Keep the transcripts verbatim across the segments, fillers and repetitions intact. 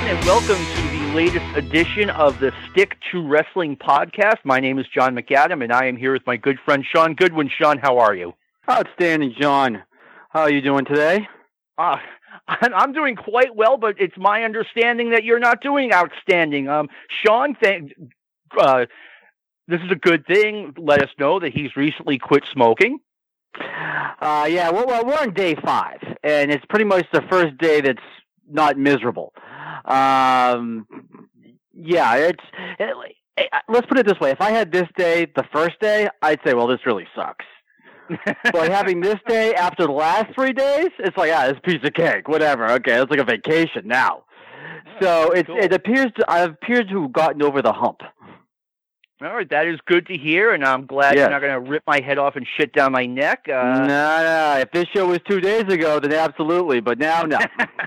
everyone, and welcome to the latest edition of the Stick to Wrestling podcast. My name is John McAdam, and I am here with my good friend Sean Goodwin. Sean, how are you? Outstanding, John. How are you doing today? Uh, I'm doing quite well, but it's my understanding that you're not doing outstanding. Um, Sean, th- uh, this is a good thing. Let us know that he's recently quit smoking. Uh, yeah, well, well, we're on day five, and it's pretty much the first day that's not miserable. Um, yeah, it's it, it, let's put it this way. If I had this day the first day, I'd say, well, this really sucks. But having this day after the last three days, it's like, ah, this piece of cake, whatever. Okay, it's like a vacation now. So it's, cool. it appears to, I appear to have gotten over the hump. All right, that is good to hear, and I'm glad yes. you're not going to rip my head off and shit down my neck. Uh, no, no. If this show was two days ago, then absolutely. But now, no.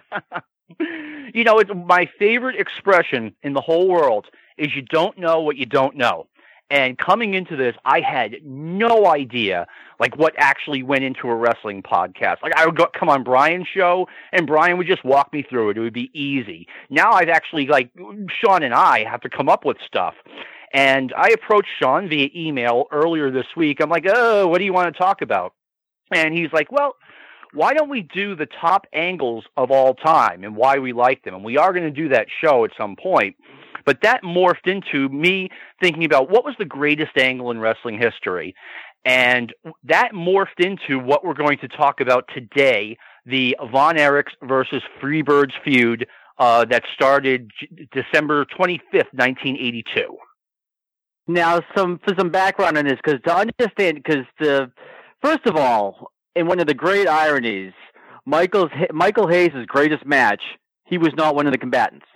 You know, it's my favorite expression in the whole world is you don't know what you don't know. And coming into this, I had no idea, like, what actually went into a wrestling podcast. Like, I would go, come on Brian's show, and Brian would just walk me through it. It would be easy. Now I've actually, like, Sean and I have to come up with stuff. And I approached Sean via email earlier this week. I'm like, oh, what do you want to talk about? And he's like, well, why don't we do the top angles of all time and why we like them? And we are going to do that show at some point. But that morphed into me thinking about what was the greatest angle in wrestling history. And that morphed into what we're going to talk about today, the Von Erichs versus Freebirds feud uh, that started J- December twenty-fifth, nineteen eighty-two. Now, some for some background on this, because to understand, because the first of all, in one of the great ironies, Michael's Michael Hayes' greatest match, he was not one of the combatants.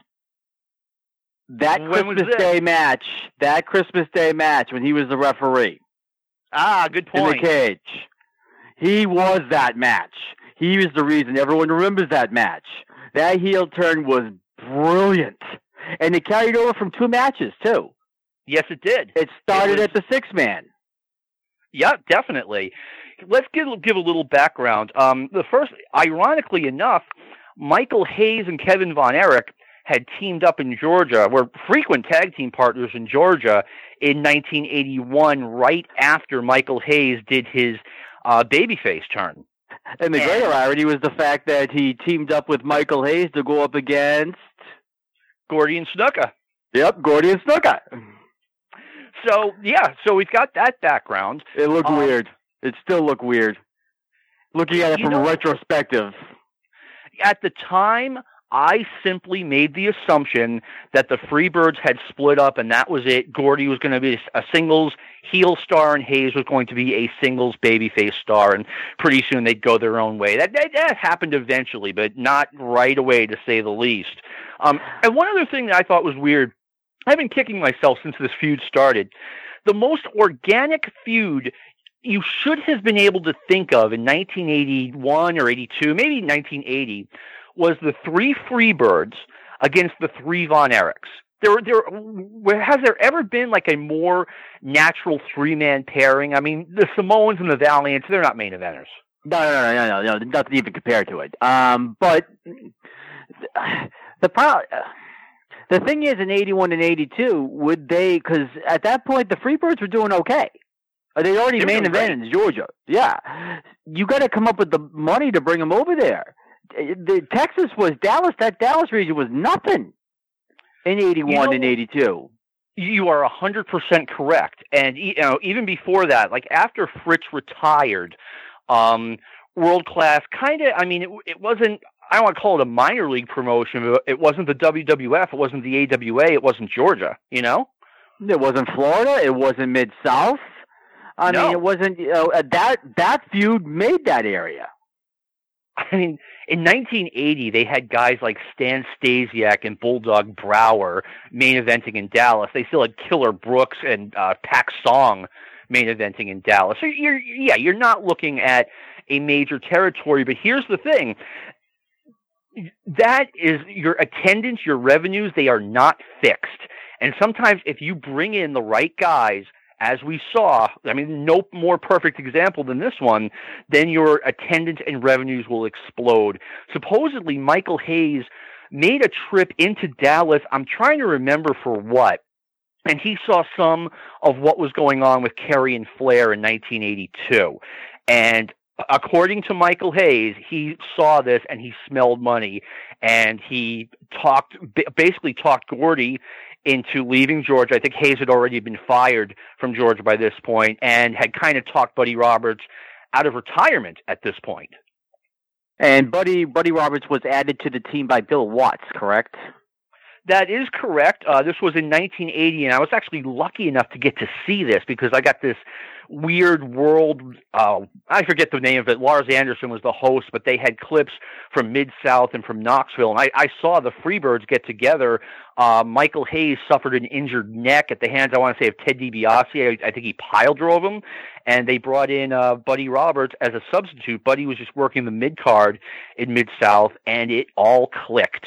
That When Christmas Day match, that Christmas Day match, when he was the referee. Ah, good point. In the cage. He was that match. He was the reason everyone remembers that match. That heel turn was brilliant. And it carried over from two matches, too. Yes, it did. It started it was, at the six-man. Yeah, definitely. Let's give, give a little background. Um, the first, ironically enough, Michael Hayes and Kevin Von Erich had teamed up in Georgia, were frequent tag team partners in Georgia in nineteen eighty-one, right after Michael Hayes did his uh, babyface turn. And the and, greater irony was the fact that he teamed up with Michael Hayes to go up against Gordy and Snuka. Yep, Gordy and Snuka. So, yeah, so we've got that background. It looked um, weird. It still looked weird. Looking at it from know, a retrospective. At the time, I simply made the assumption that the Freebirds had split up and that was it. Gordy was going to be a singles heel star and Hayes was going to be a singles babyface star, and pretty soon they'd go their own way. That, that, that happened eventually, but not right away, to say the least. Um, and one other thing that I thought was weird, I've been kicking myself since this feud started. The most organic feud you should have been able to think of in nineteen eighty-one or eighty-two, maybe nineteen eighty, was the three Freebirds against the three Von Erichs. There, there, has there ever been like a more natural three-man pairing? I mean, the Samoans and the Valiants, they're not main eventers. No, no, no, no, no, no, nothing even compared to it. Um, but the pro- the thing is, in eighty-one and eighty-two, would they? Because at that point, the Freebirds were doing okay. They already main event in Georgia. Yeah, you got to come up with the money to bring them over there. The Texas was Dallas. That Dallas region was nothing in eighty-one you know, and eighty-two. You are a hundred percent correct. And you know, even before that, like after Fritz retired, um, World Class kind of. I mean, it, it wasn't. I don't want to call it a minor league promotion. But it wasn't the W W F. It wasn't the A W A. It wasn't Georgia. You know, it wasn't Florida. It wasn't Mid South. I no. mean, it wasn't. You know, that that feud made that area. I mean, in nineteen eighty, they had guys like Stan Stasiak and Bulldog Brower main eventing in Dallas. They still had Killer Brooks and uh, Pac Song main eventing in Dallas. So you're, yeah, you're not looking at a major territory. But here's the thing: that is your attendance, your revenues. They are not fixed, and sometimes if you bring in the right guys, as we saw, I mean, no more perfect example than this one, then your attendance and revenues will explode. Supposedly, Michael Hayes, made a trip into Dallas. I'm trying to remember for what. And he saw some of what was going on with Kerry and Flair in nineteen eighty-two. And according to Michael Hayes, he saw this and he smelled money. And he talked, basically talked Gordy into leaving Georgia. I think Hayes had already been fired from Georgia by this point and had kind of talked Buddy Roberts out of retirement at this point. And Buddy Buddy Roberts was added to the team by Bill Watts, correct? That is correct. Uh, this was in nineteen eighty, and I was actually lucky enough to get to see this because I got this weird world, uh, I forget the name of it. Lars Anderson was the host, but they had clips from Mid-South and from Knoxville, and I, I saw the Freebirds get together. Uh, Michael Hayes suffered an injured neck at the hands, I want to say, of Ted DiBiase. I, I think he pile drove him, and they brought in uh, Buddy Roberts as a substitute. Buddy was just working the mid-card in Mid-South, and it all clicked.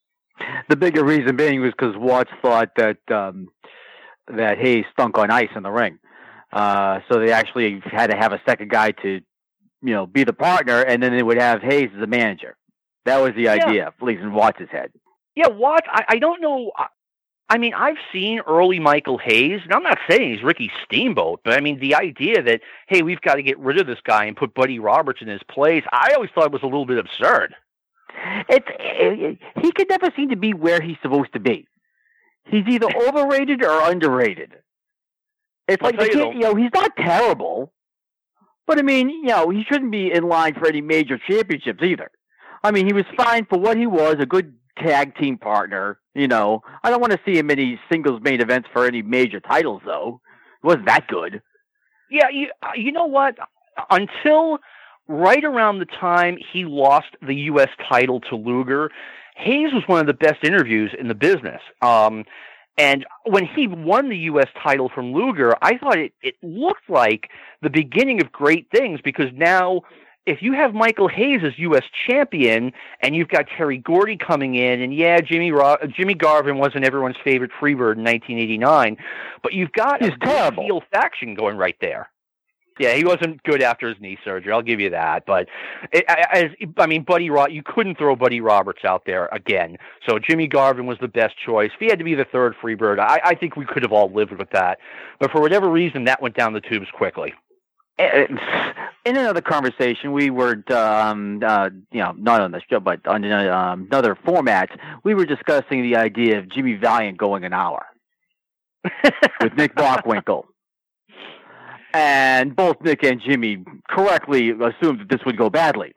The bigger reason being was because Watts thought that um, that Hayes stunk on ice in the ring, uh, so they actually had to have a second guy to, you know, be the partner, and then they would have Hayes as the manager. That was the idea, yeah. At least in Watts' head. Yeah, Watts. I, I don't know. I mean, I've seen early Michael Hayes, and I'm not saying he's Ricky Steamboat, but I mean the idea that hey, we've got to get rid of this guy and put Buddy Roberts in his place. I always thought it was a little bit absurd. It's it, he can never seem to be where he's supposed to be. He's either overrated or underrated. It's like they can't, you know, he's not terrible, but I mean, you know, he shouldn't be in line for any major championships either. I mean, he was fine for what he was, a good tag team partner. You know, I don't want to see him in any singles main events for any major titles, though. He wasn't that good. Yeah, you you know what? Until right around the time he lost the U S title to Luger, Hayes was one of the best interviews in the business. Um, and when he won the U S title from Luger, I thought it, it looked like the beginning of great things because now if you have Michael Hayes as U S champion and you've got Terry Gordy coming in, and yeah, Jimmy Ro- Jimmy Garvin wasn't everyone's favorite Freebird in nineteen eighty-nine, but you've got He's a terrible heel faction going right there. Yeah, he wasn't good after his knee surgery. I'll give you that. But it, as I mean, Buddy Ro- you couldn't throw Buddy Roberts out there again. So Jimmy Garvin was the best choice. If he had to be the third Freebird, I, I think we could have all lived with that. But for whatever reason, that went down the tubes quickly. In another conversation, we were, um, uh, you know, not on the show, but on um, another format, we were discussing the idea of Jimmy Valiant going an hour with Nick Bockwinkel. And both Nick and Jimmy correctly assumed that this would go badly.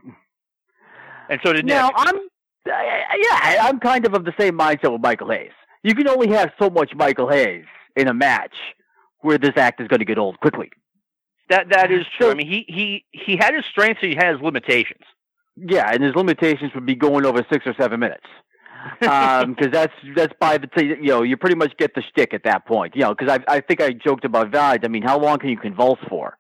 And so did Nick. Now, I'm, uh, yeah, I'm kind of of the same mindset with Michael Hayes. You can only have so much Michael Hayes in a match where this act is going to get old quickly. That That is true. So, I mean, he, he, he had his strengths and he had his limitations. Yeah, and his limitations would be going over six or seven minutes. um, because that's that's by the t- you know you pretty much get the shtick at that point. You know, because I I think I joked about Valiant. I mean, how long can you convulse for?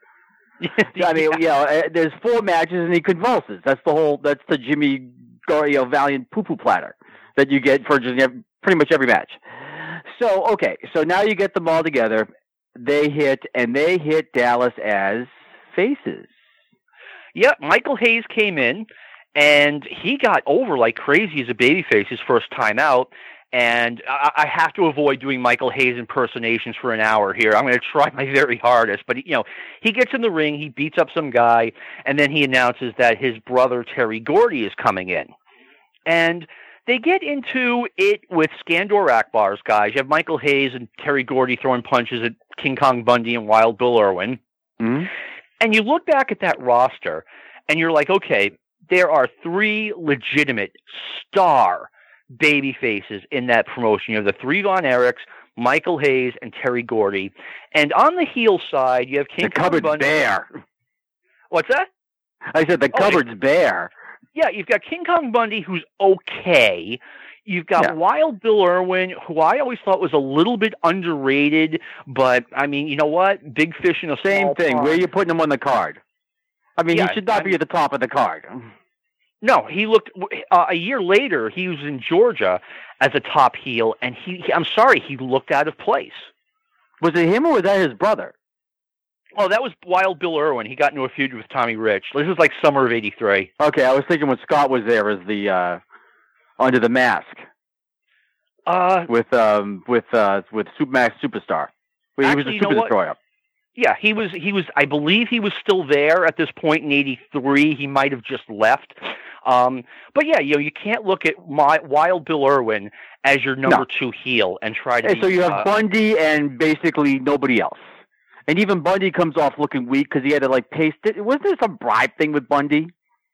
I mean, yeah. you know, there's four matches and he convulses. That's the whole. That's the Jimmy Gario Valiant poo poo platter that you get for just pretty much every match. So okay, so now you get them all together. They hit and they hit Dallas as faces. Yep, Michael Hayes came in. And he got over like crazy as a babyface his first time out. And I, I have to avoid doing Michael Hayes impersonations for an hour here. I'm going to try my very hardest. But, you know, he gets in the ring, he beats up some guy, and then he announces that his brother Terry Gordy is coming in. And they get into it with Skandor Akbar's guys. You have Michael Hayes and Terry Gordy throwing punches at King Kong Bundy and Wild Bill Irwin. Mm-hmm. And you look back at that roster, and you're like, okay, there are three legitimate star baby faces in that promotion. You have the three Von Erichs, Michael Hayes, and Terry Gordy. And on the heel side, you have King the cupboard's Kong Bundy. bare. What's that? I said the oh, cupboard's it, bare. Yeah, you've got King Kong Bundy, who's okay. You've got yeah. Wild Bill Irwin, who I always thought was a little bit underrated, but, I mean, you know what? Big fish in a Same small thing. pond. Where are you putting him on the card? I mean, yeah, he should not I, be at the top of the card. No, he looked uh, a year later. He was in Georgia as a top heel, and he, he. I'm sorry, he looked out of place. Was it him or was that his brother? Oh, that was Wild Bill Irwin. He got into a feud with Tommy Rich. This is like summer of eighty-three. Okay, I was thinking when Scott was there as the uh, under the mask Uh, with um with uh with Supermax Superstar. He Actually, was a you know Super what? Destroyer. Yeah, he was. He was. I believe he was still there at this point in eighty-three. He might have just left. Um, but yeah, you know, you can't look at my, Wild Bill Irwin as your number No. two heel and try to. And be, so you have uh, Bundy and basically nobody else. And even Bundy comes off looking weak because he had to like paste it. Wasn't there some bribe thing with Bundy?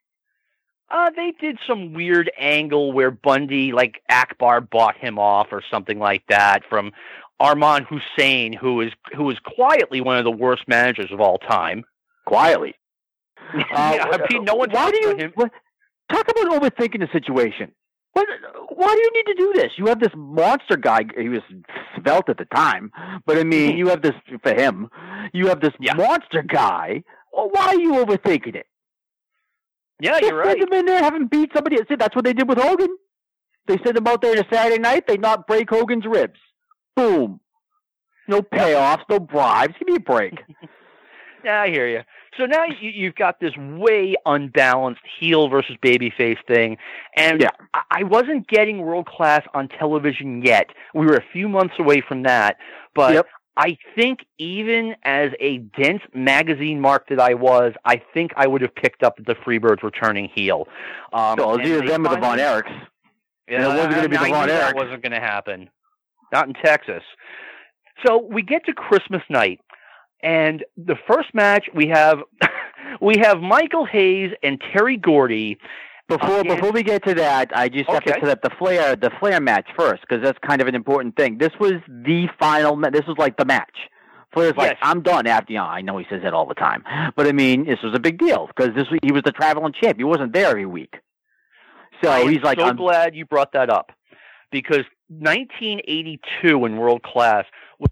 Uh, they did some weird angle where Bundy, like Akbar, bought him off or something like that from Arman Hussein, who is who is quietly one of the worst managers of all time. Quietly. yeah, Uh, I mean, no one why talks do you about him. what, talk about overthinking the situation? What, why do you need to do this? You have this monster guy. He was svelte at the time, but I mean, you have this for him. You have this Yeah. monster guy. Well, why are you overthinking it? Yeah, Just you're right. send him in there, have him beat somebody. See, that's what they did with Hogan. They sent him out there on a Saturday night. They not break Hogan's ribs. Boom. No payoffs, no bribes. Give me a break. Yeah, I hear you. So now you, you've got this way unbalanced heel versus babyface thing, and Yeah. I, I wasn't getting world class on television yet. We were a few months away from that, but Yep. I think even as a dense magazine mark that I was, I think I would have picked up the Freebirds returning heel. Um, So it was and either they them or the Von finally- Erichs. Yeah, And it wasn't gonna be the I Von knew that Erichs. wasn't going to happen. Not in Texas. So we get to Christmas night, and the first match we have we have Michael Hayes and Terry Gordy. Before Again- before we get to that, I just have to Okay. set up the Flair the Flair match first because that's kind of an important thing. This was the final. Ma- this was like the match. Flair's like, Yes. I'm done after. You know, I know he says that all the time, but I mean, this was a big deal because this was- he was the traveling champ. He wasn't there every week, so I am he's like, so I'm, glad you brought that up because nineteen eighty-two in World Class was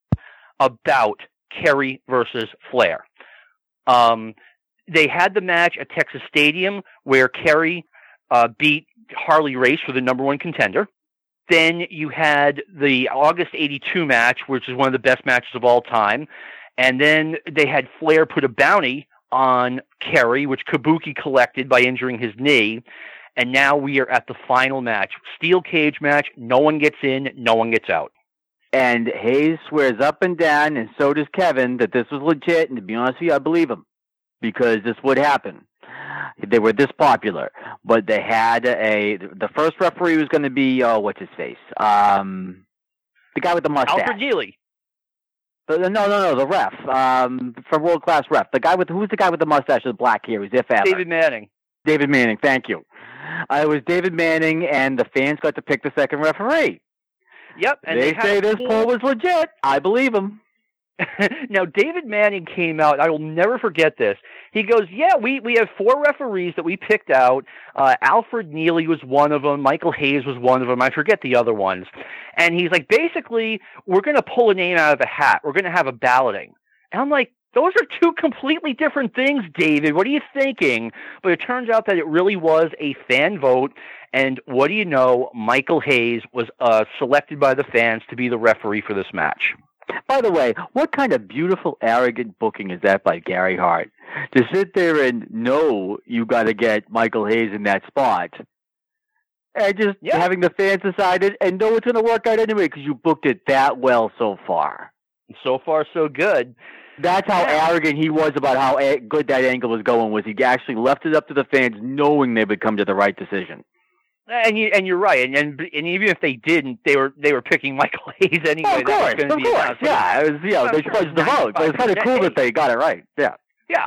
about Kerry versus Flair. Um, they had the match at Texas Stadium where Kerry uh, beat Harley Race for the number one contender. Then you had the August eighty-two match, which is one of the best matches of all time. And then they had Flair put a bounty on Kerry, which Kabuki collected by injuring his knee. And now we are at the final match. Steel cage match. No one gets in. No one gets out. and Hayes swears up and down, and so does Kevin, that this was legit. And to be honest with you, I believe him because this would happen. They were this popular, but they had a the first referee was going to be uh, what's his face, um, the guy with the mustache. Alfred Neely. The, no, no, no, the ref um, from World Class Ref. The guy with who's the guy with the mustache with the black hair? He's if ever. David Manning. David Manning. Thank you. Uh, it was David Manning, and the fans got to pick the second referee. Yep. And they, they had say a this full- poll was legit. I believe him. Now, David Manning came out. I will never forget this. He goes, yeah, we, we have four referees that we picked out. Uh, Alfred Neely was one of them. Michael Hayes was one of them. I forget the other ones. And he's like, basically, we're going to pull a name out of the hat. We're going to have a balloting. And I'm like, those are two completely different things, David. What are you thinking? But it turns out that it really was a fan vote. And what do you know? Michael Hayes was uh, selected by the fans to be the referee for this match. By the way, what kind of beautiful, arrogant booking is that by Gary Hart? To sit there and know you got to get Michael Hayes in that spot, and just Yeah. having the fans decide it and know it's going to work out anyway because you booked it that well so far. So far, so good. That's how Yeah. arrogant he was about how a- good that angle was going. Was he actually left it up to the fans, knowing they would come to the right decision? And you and you're right, and, and and even if they didn't, they were they were picking Michael Hayes anyway. Oh, of That was course, gonna of be course, announced. yeah. It was, you know, I'm they sure fudged the vote, but it's kind of cool that they got it right. Yeah. Yeah.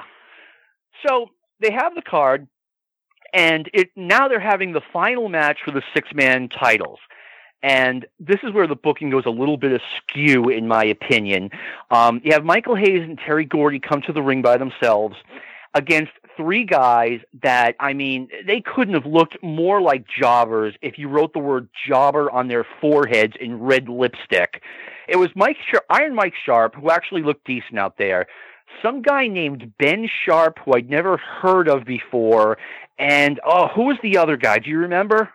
So they have the card, and it now they're having the final match for the six-man titles. And this is where the booking goes a little bit askew, in my opinion. Um, you have Michael Hayes and Terry Gordy come to the ring by themselves against three guys that, I mean, they couldn't have looked more like jobbers if you wrote the word jobber on their foreheads in red lipstick. It was Mike Sharp, Iron Mike Sharp, who actually looked decent out there. Some guy named Ben Sharp, who I'd never heard of before. And, oh, who was the other guy? Do you remember?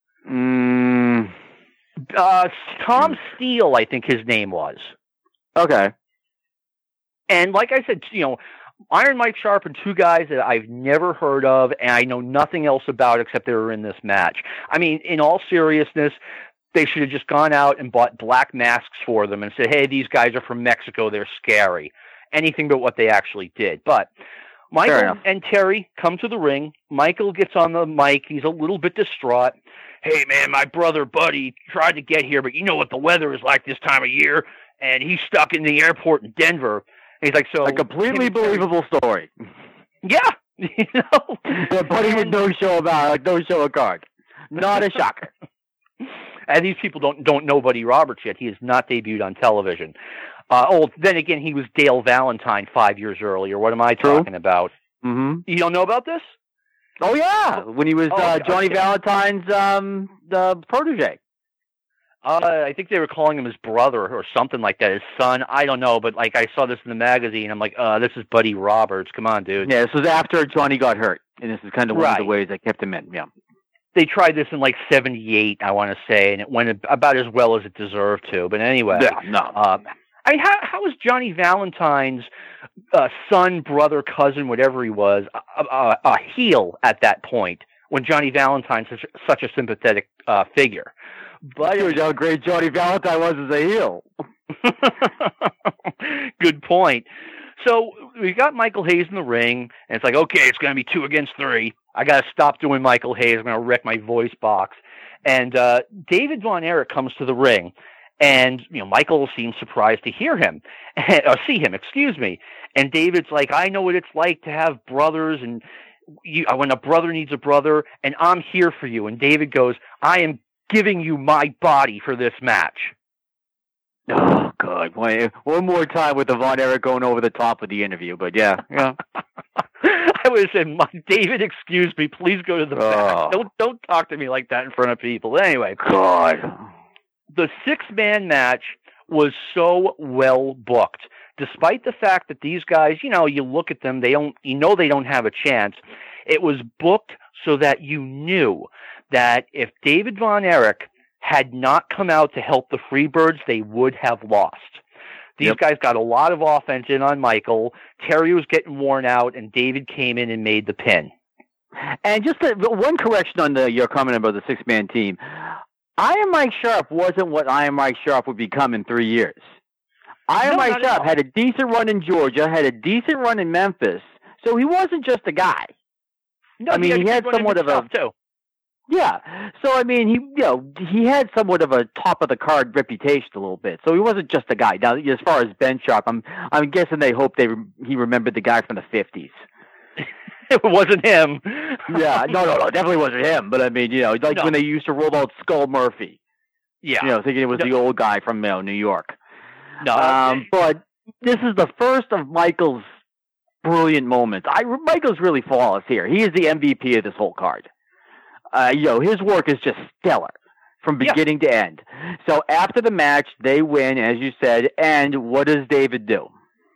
Mm, Uh, Tom Steele, I think his name was. okay. And like I said, you know, Iron Mike Sharp and two guys that I've never heard of, and I know nothing else about except they were in this match. I mean, in all seriousness, they should have just gone out and bought black masks for them and said, hey, these guys are from Mexico, they're scary. Anything but what they actually did. But Michael and Terry come to the ring. Michael gets on the mic. He's a little bit distraught. Hey, man, my brother Buddy tried to get here, but you know what the weather is like this time of year, and he's stuck in the airport in Denver. And he's like, so a completely believable story. Yeah, you know, but Buddy would no show about like no show a card. Not a shocker. And these people don't don't know Buddy Roberts yet. He has not debuted on television. Uh, oh, then again, he was Dale Valentine five years earlier. What am I True. talking about? Mm-hmm. You don't know about this? Oh yeah, when he was oh, uh, Johnny okay. Valentine's um, the protege. Uh, I think they were calling him his brother or something like that, his son. I don't know, but like I saw this in the magazine. I'm like, uh, this is Buddy Roberts. Come on, dude. Yeah, this was after Johnny got hurt, and this is kind of one right. of the ways they kept him in. Yeah. They tried this in like seventy-eight, I want to say, and it went about as well as it deserved to. But anyway, yeah, no. Um, I mean, how how was Johnny Valentine's uh, son, brother, cousin, whatever he was, a, a, a heel at that point when Johnny Valentine's such, such a sympathetic uh, figure? But Here's how great Johnny Valentine was as a heel. Good point. So we got Michael Hayes in the ring, and it's like, okay, it's going to be two against three. I got to stop doing Michael Hayes. I'm going to wreck my voice box. And uh, David Von Erich comes to the ring, and you know Michael seems surprised to hear him, or see him, excuse me. And David's like, I know what it's like to have brothers, and you, when a brother needs a brother, and I'm here for you. And David goes, I am giving you my body for this match. Oh, God. One, one more time with the Von Erich going over the top of the interview, but yeah. yeah. I would have said, David, excuse me, please go to the oh. back. Don't, don't talk to me like that in front of people. Anyway. God. The six-man match was so well booked. Despite the fact that these guys, you know, you look at them, they don't, you know they don't have a chance. It was booked so that you knew that if David Von Erich had not come out to help the Freebirds, they would have lost. These yep. guys got a lot of offense in on Michael. Terry was getting worn out, and David came in and made the pin. And just a, one correction on the, your comment about the six-man team. Iron Mike Sharp wasn't what Iron Mike Sharp would become in three years. Iron no, Mike Sharp had a decent run in Georgia, had a decent run in Memphis, so he wasn't just a guy. No, I mean, he had, he had somewhat of a... Too. Yeah, so I mean, he you know he had somewhat of a top of the card reputation a little bit, so he wasn't just a guy. Now, as far as Ben Sharp, I'm I'm guessing they hope they he remembered the guy from the fifties. It wasn't him. Yeah, no, no, no, definitely wasn't him. But I mean, you know, like no. when they used to roll out Skull Murphy. Yeah, you know, thinking it was no. the old guy from you know, New York. No, um, okay. But this is the first of Michael's brilliant moments. I Michael's really flawless here. He is the M V P of this whole card. Uh, you know, his work is just stellar from beginning yeah. to end. So after the match, they win, as you said. And what does David do?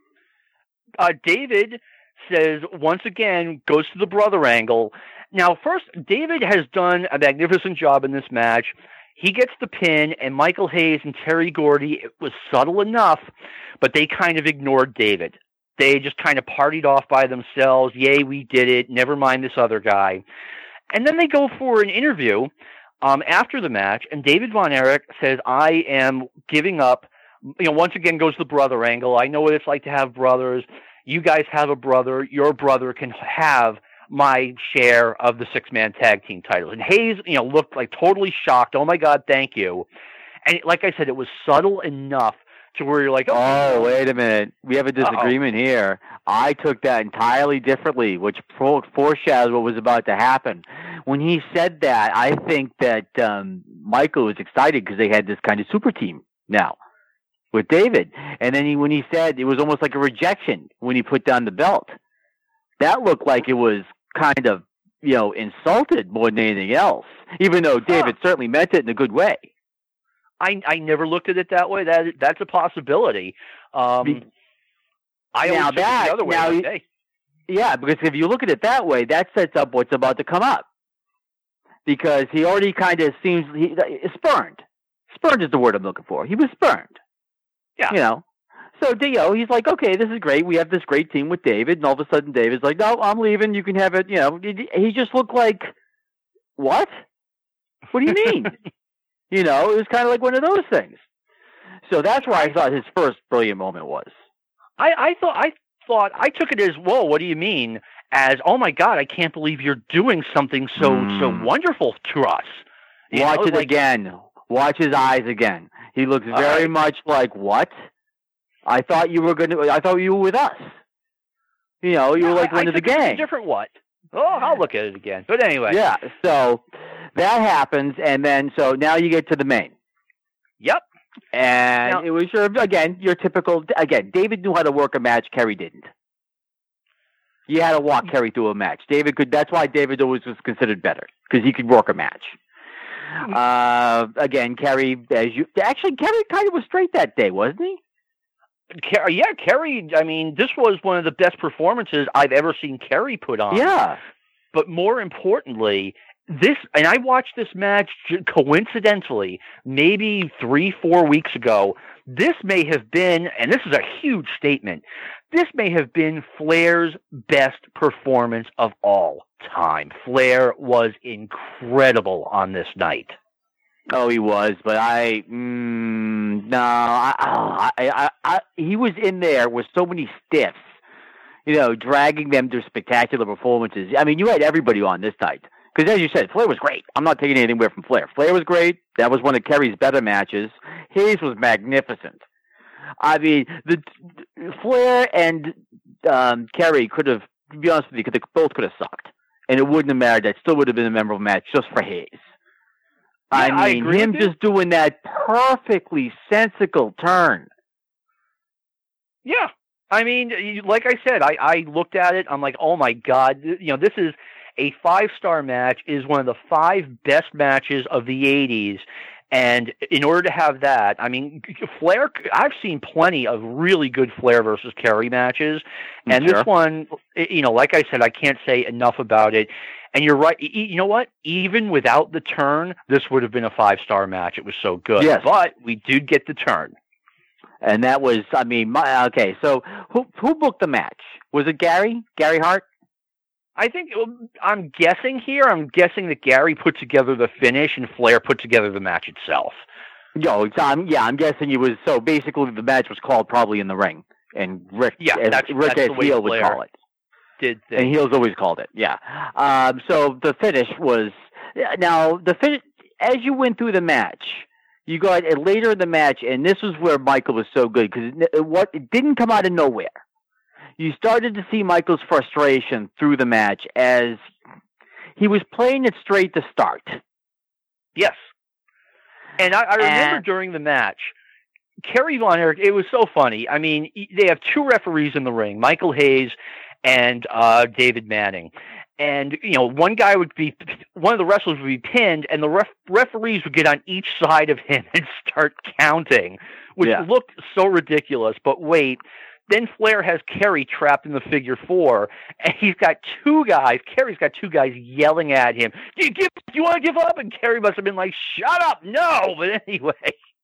Uh, David says, once again, goes to the brother angle. Now, first, David has done a magnificent job in this match. He gets the pin, and Michael Hayes and Terry Gordy, it was subtle enough, but they kind of ignored David. They just kind of partied off by themselves. Yay, we did it. Never mind this other guy. And then they go for an interview um, after the match, and David Von Erich says, I am giving up. You know, once again goes the brother angle. I know what it's like to have brothers. You guys have a brother. Your brother can have my share of the six-man tag team titles. And Hayes, you know, looked like totally shocked. Oh, my God, thank you. And like I said, it was subtle enough to where you're like, oh, oh wait a minute. We have a disagreement Uh-oh. here. I took that entirely differently, which foreshadows what was about to happen. When he said that, I think that um, Michael was excited because they had this kind of super team now with David. And then he, when he said it was almost like a rejection when he put down the belt, that looked like it was kind of, you know, insulted more than anything else, even though David huh. certainly meant it in a good way. I, I never looked at it that way. That that's a possibility. Um, I now always that, it the other way. Now, like, hey. Yeah, because if you look at it that way, that sets up what's about to come up. Because he already kind of seems he, spurned. Spurned is the word I'm looking for. He was spurned. Yeah. You know. so you know, he's like, okay, this is great. We have this great team with David, and all of a sudden, David's like, no, I'm leaving. You can have it. You know, he just looked like, what? What do you mean? You know, it was kind of like one of those things. So that's why I thought his first brilliant moment was. I, I thought I thought I took it as, whoa, what do you mean? As, oh my God, I can't believe you're doing something so mm. so wonderful to us. You Watch know, it like, again. Watch his eyes again. He looks very right. much like, what? I thought you were going to. I thought you were with us. You know, you no, were like I, one I of the took it as gang. A different what? Oh, I'll look at it again. But anyway. Yeah. So that happens, and then so now you get to the main. Yep. And now, it was your again your typical. Again, David knew how to work a match. Kerry didn't. He had to walk Kerry through a match. David could. That's why David always was considered better, because he could work a match. Uh, again, Kerry, as you actually, Kerry kind of was straight that day, wasn't he? Kerry, yeah, Kerry. I mean, this was one of the best performances I've ever seen Kerry put on. Yeah. But more importantly, this, and I watched this match coincidentally, maybe three, four weeks ago. This may have been, and this is a huge statement, this may have been Flair's best performance of all time. Flair was incredible on this night. Oh, he was, but I, mm, no, I, I, I, I, he was in there with so many stiffs, you know, dragging them to spectacular performances. I mean, you had everybody on this night. Because as you said, Flair was great. I'm not taking anything away from Flair. Flair was great. That was one of Kerry's better matches. Hayes was magnificent. I mean, the Flair and um, Kerry could have, to be honest with you, they both could have sucked. And it wouldn't have mattered. That still would have been a memorable match just for Hayes. Yeah, I mean, I him just doing that perfectly sensical turn. Yeah. I mean, like I said, I, I looked at it. I'm like, oh, my God. You know, this is a five-star match. Is one of the five best matches of the eighties. And in order to have that, I mean, Flair, I've seen plenty of really good Flair versus Kerry matches. And sure. This one, you know, like I said, I can't say enough about it. And you're right. You know what? Even without the turn, this would have been a five-star match. It was so good. Yes. But we did get the turn. And that was, I mean, my, okay, so who who booked the match? Was it Gary? Gary Hart? I think, I'm guessing here, I'm guessing that Gary put together the finish and Flair put together the match itself. No, it's, um, yeah, I'm guessing it was, so basically the match was called probably in the ring. And Rick, yeah, as, that's, Rick that's as heel would call it. Did and heels always called it, yeah. Um, so the finish was, now, the finish, as you went through the match, you got it later in the match, and this was where Michael was so good, because it, what, it didn't come out of nowhere. You started to see Michael's frustration through the match as he was playing it straight to start. Yes. And I, I remember and, during the match, Kerry Von Erich, it was so funny. I mean, they have two referees in the ring, Michael Hayes and uh, David Manning. And, you know, one guy would be, one of the wrestlers would be pinned, and the ref, referees would get on each side of him and start counting, which yeah. looked so ridiculous. But wait. Then Flair has Kerry trapped in the figure four, and he's got two guys. Kerry's got two guys yelling at him. Do you give? Do you want to give up? And Kerry must have been like, "Shut up, no!" But anyway,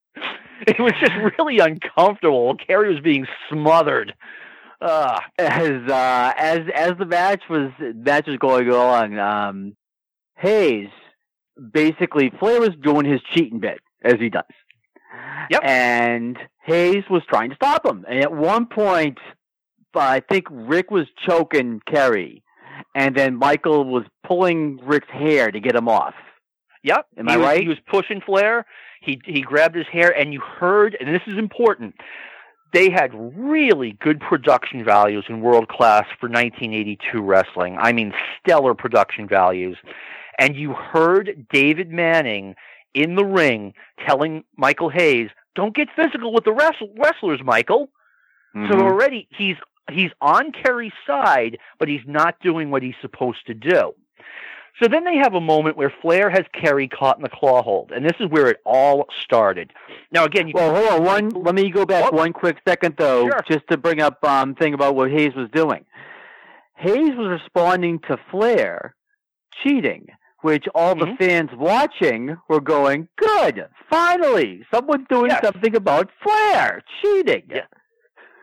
it was just really uncomfortable. Kerry was being smothered. Uh, as uh, as as the match was match was going on, um, Hayes basically Flair was doing his cheating bit as he does. Yep. And Hayes was trying to stop him. And at one point, uh, I think Rick was choking Kerry, and then Michael was pulling Rick's hair to get him off. Yep. Am he I was, right? He was pushing Flair. He he grabbed his hair, and you heard, and this is important, they had really good production values in World Class for nineteen eighty-two wrestling. I mean, stellar production values. And you heard David Manning in the ring telling Michael Hayes, don't get physical with the wrestle- wrestlers, Michael. Mm-hmm. So already he's he's on Kerry's side, but he's not doing what he's supposed to do. So then they have a moment where Flair has Kerry caught in the claw hold, and this is where it all started. Now, again, you well, hold on. One, let me go back oh. one quick second, though, sure. just to bring up um thing about what Hayes was doing. Hayes was responding to Flair cheating, which all mm-hmm. the fans watching were going, good, finally, someone's doing yes. something about Flair cheating. Yeah.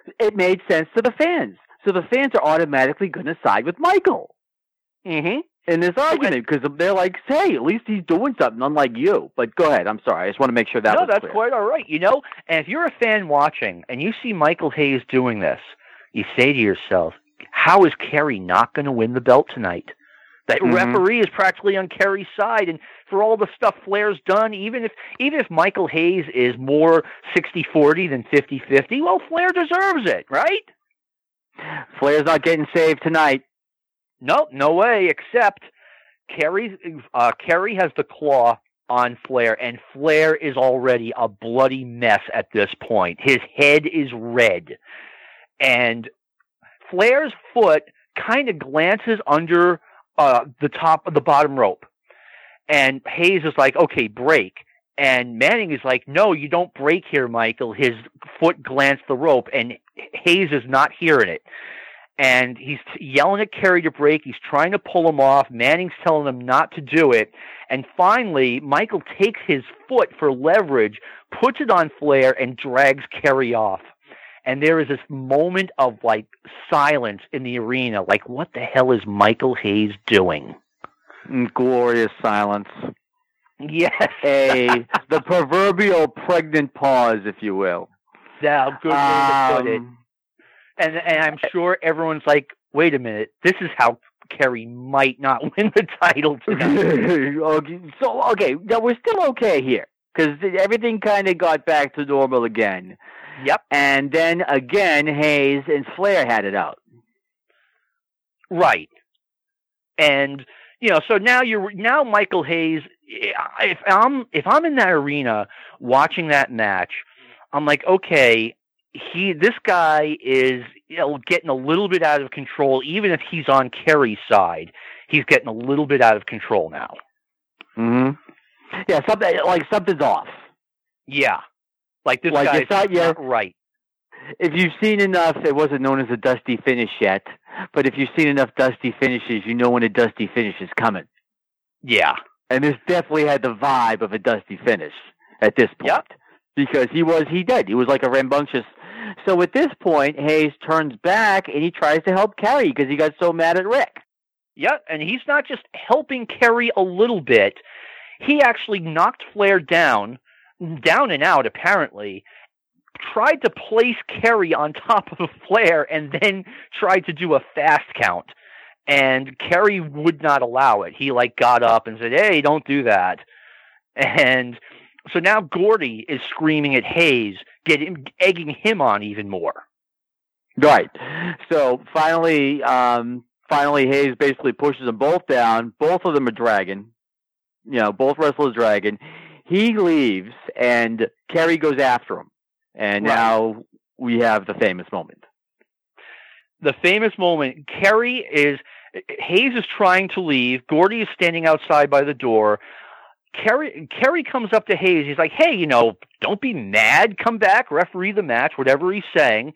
it made sense to the fans. So the fans are automatically going to side with Michael Mm-hmm. in this argument because they're like, hey, at least he's doing something, unlike you. But go ahead. I'm sorry. I just want to make sure that no, was that's clear. quite all right. You know, and if you're a fan watching and you see Michael Hayes doing this, you say to yourself, how is Kerry not going to win the belt tonight? That Mhm. referee is practically on Kerry's side, and for all the stuff Flair's done, even if even if Michael Hayes is more sixty forty than fifty fifty, well, Flair deserves it, right? Flair's not getting saved tonight. Nope, no way, except Kerry, uh, Kerry has the claw on Flair, and Flair is already a bloody mess at this point. His head is red, and Flair's foot kind of glances under uh, the top of the bottom rope, and Hayes is like, okay, break. And Manning is like, no, you don't break here, Michael. His foot glanced the rope, and Hayes is not hearing it. And he's yelling at Kerry to break. He's trying to pull him off. Manning's telling him not to do it. And finally, Michael takes his foot for leverage, puts it on Flair, and drags Kerry off. And there is this moment of, like, silence in the arena. Like, what the hell is Michael Hayes doing? Glorious silence. Yes. A the proverbial pregnant pause, if you will. Yeah, good way to put it. Um, And and I'm sure everyone's like, wait a minute, this is how Kerry might not win the title tonight. okay, so, okay, no, we're still okay here, because everything kind of got back to normal again. Yep. And then, again, Hayes and Flair had it out. Right. And, you know, so now you're, now Michael Hayes, if I'm, if I'm in that arena watching that match, I'm like, okay, he, this guy is, you know, getting a little bit out of control. Even if he's on Kerry's side, he's getting a little bit out of control now. Mm-hmm. Yeah, something like something's off. Yeah, like this Like, guy's it's not yet- not right. If you've seen enough, it wasn't known as a dusty finish yet, but if you've seen enough dusty finishes, you know when a dusty finish is coming. Yeah, And this definitely had the vibe of a dusty finish at this point. Yep. Because he was, he did. He was like a rambunctious. So at this point, Hayes turns back and he tries to help Kerry because he got so mad at Rick. yeah, and he's not just helping Kerry a little bit. He actually knocked Flair down, down and out apparently, tried to place Kerry on top of Flair, and then tried to do a fast count. And Kerry would not allow it. He like got up and said, hey, don't do that. And so now Gordy is screaming at Hayes, getting, egging him on even more. Right. So finally, um, finally Hayes basically pushes them both down. Both of them are dragging. You know, both wrestlers dragging. He leaves, and Kerry goes after him. And Right. now we have the famous moment. The famous moment, Kerry is, Hayes is trying to leave. Gordy is standing outside by the door. Kerry, Kerry comes up to Hayes. He's like, hey, you know, don't be mad. Come back, referee the match, whatever he's saying.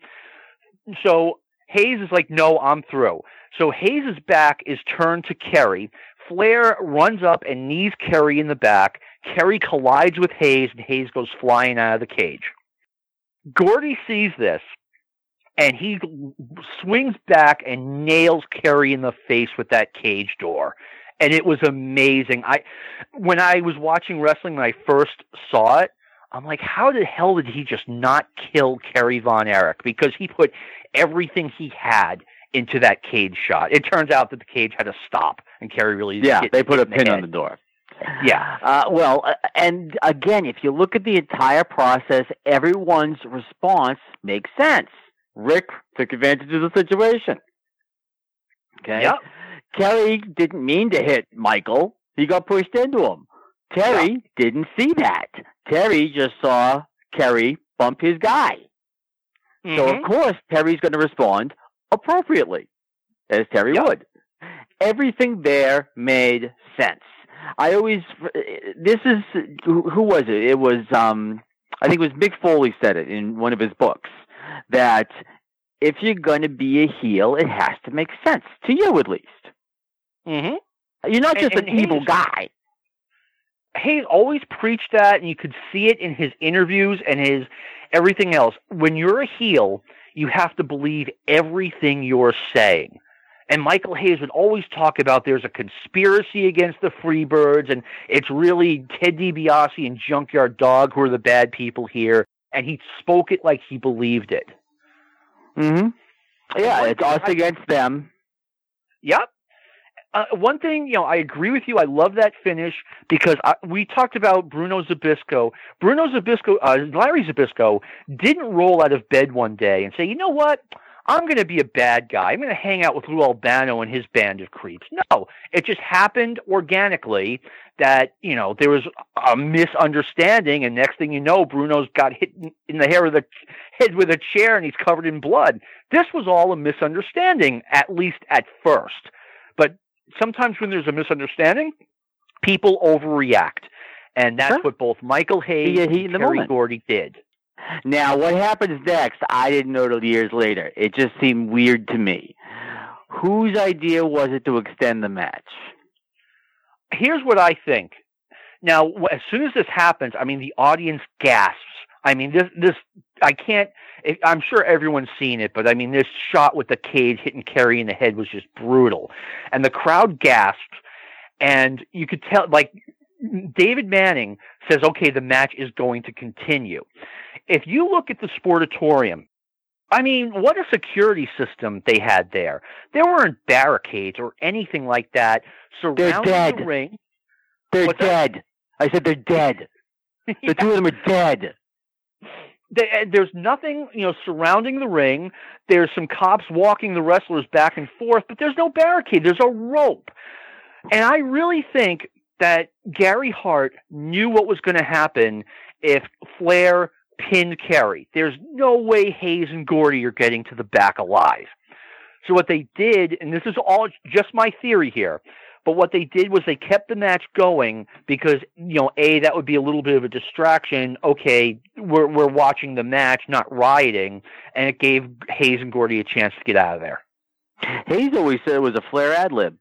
So Hayes is like, no, I'm through. So Hayes' back is turned to Kerry. Flair runs up and knees Kerry in the back. Kerry collides with Hayes, and Hayes goes flying out of the cage. Gordy sees this, and he swings back and nails Kerry in the face with that cage door. And it was amazing. I, when I was watching wrestling, when I first saw it, I'm like, how the hell did he just not kill Kerry Von Erich? Because he put everything he had into that cage shot. It turns out that the cage had to stop, and Kerry really Yeah, hit, they put a hit in the pin on head. the door. Yeah. Uh, well, uh, and again, if you look at the entire process, everyone's response makes sense. Rick took advantage of the situation. Okay? Yep. Kerry didn't mean to hit Michael. He got pushed into him. Terry Yep. didn't see that. Terry just saw Kerry bump his guy. So, Mhm. of course, Terry's going to respond appropriately, as Terry Yep. would. Everything there made sense. I always, this is, who who was it? It was, um, I think it was Mick Foley said it in one of his books, that if you're going to be a heel, it has to make sense, to you at least. Mhm. You're not just And- an and evil Hayes- guy. Hayes always preached that, and you could see it in his interviews and his everything else. When you're a heel, you have to believe everything you're saying. And Michael Hayes would always talk about there's a conspiracy against the Freebirds, and it's really Ted DiBiase and Junkyard Dog who are the bad people here. And he spoke it like he believed it. Mm-hmm. Yeah, it's us I, against them. Yep. Uh, one thing, you know, I agree with you. I love that finish because I, we talked about Bruno Zbyszko. Bruno Zbyszko, uh, Larry Zbyszko didn't roll out of bed one day and say, you know what? I'm going to be a bad guy. I'm going to hang out with Lou Albano and his band of creeps. No, it just happened organically that, you know, there was a misunderstanding, and next thing you know, Bruno's got hit in the hair of the head with a chair and he's covered in blood. This was all a misunderstanding, at least at first. But sometimes when there's a misunderstanding, people overreact. And that's huh? what both Michael Hayes he, he, and Terry Gordy did. Now, what happens next, I didn't know till years later. It just seemed weird to me. Whose idea was it to extend the match? Here's what I think. Now, as soon as this happens, I mean, the audience gasps. I mean, this, this, I can't, I'm sure everyone's seen it, but I mean, this shot with the cage hitting Kerry in the head was just brutal. And the crowd gasped, and you could tell, like, David Manning says, okay, the match is going to continue. If you look at the Sportatorium, I mean, what a security system they had there. There weren't barricades or anything like that surrounding the ring. They're What's dead. That? I said they're dead. The yeah. two of them are dead. They, there's nothing, you know, surrounding the ring. There's some cops walking the wrestlers back and forth, but there's no barricade. There's a rope. And I really think that Gary Hart knew what was going to happen if Flair pinned Kerry. There's no way Hayes and Gordy are getting to the back alive. So what they did, and this is all just my theory here, but what they did was they kept the match going because, you know, A, that would be a little bit of a distraction. Okay, we're we're watching the match, not rioting, and it gave Hayes and Gordy a chance to get out of there. Hayes always said it was a Flair ad lib.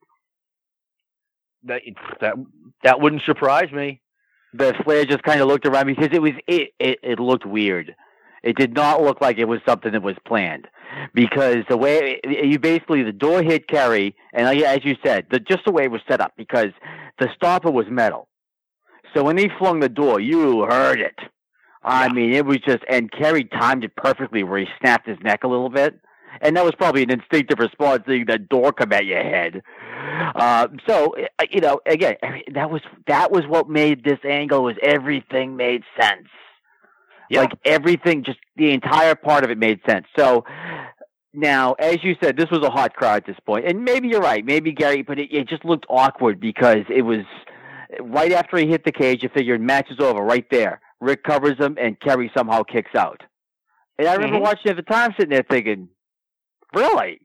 That that that wouldn't surprise me. But Flair just kind of looked around because it was it, it it looked weird. It did not look like it was something that was planned, because the way you basically the door hit Kerry, and as you said, the, just the way it was set up, because the stopper was metal. So when he flung the door, you heard it. I yeah. mean, it was just, and Kerry timed it perfectly where he snapped his neck a little bit. And that was probably an instinctive response, seeing that door come at your head. Uh, so, you know, again, that was that was what made this angle, was everything made sense. Yeah. Like everything, just the entire part of it made sense. So now, as you said, this was a hot crowd at this point. And maybe you're right. Maybe Gary, but it, it just looked awkward because it was right after he hit the cage, you figured match is over right there. Rick covers him and Kerry somehow kicks out. And I remember mm-hmm. watching it at the time, sitting there thinking, really?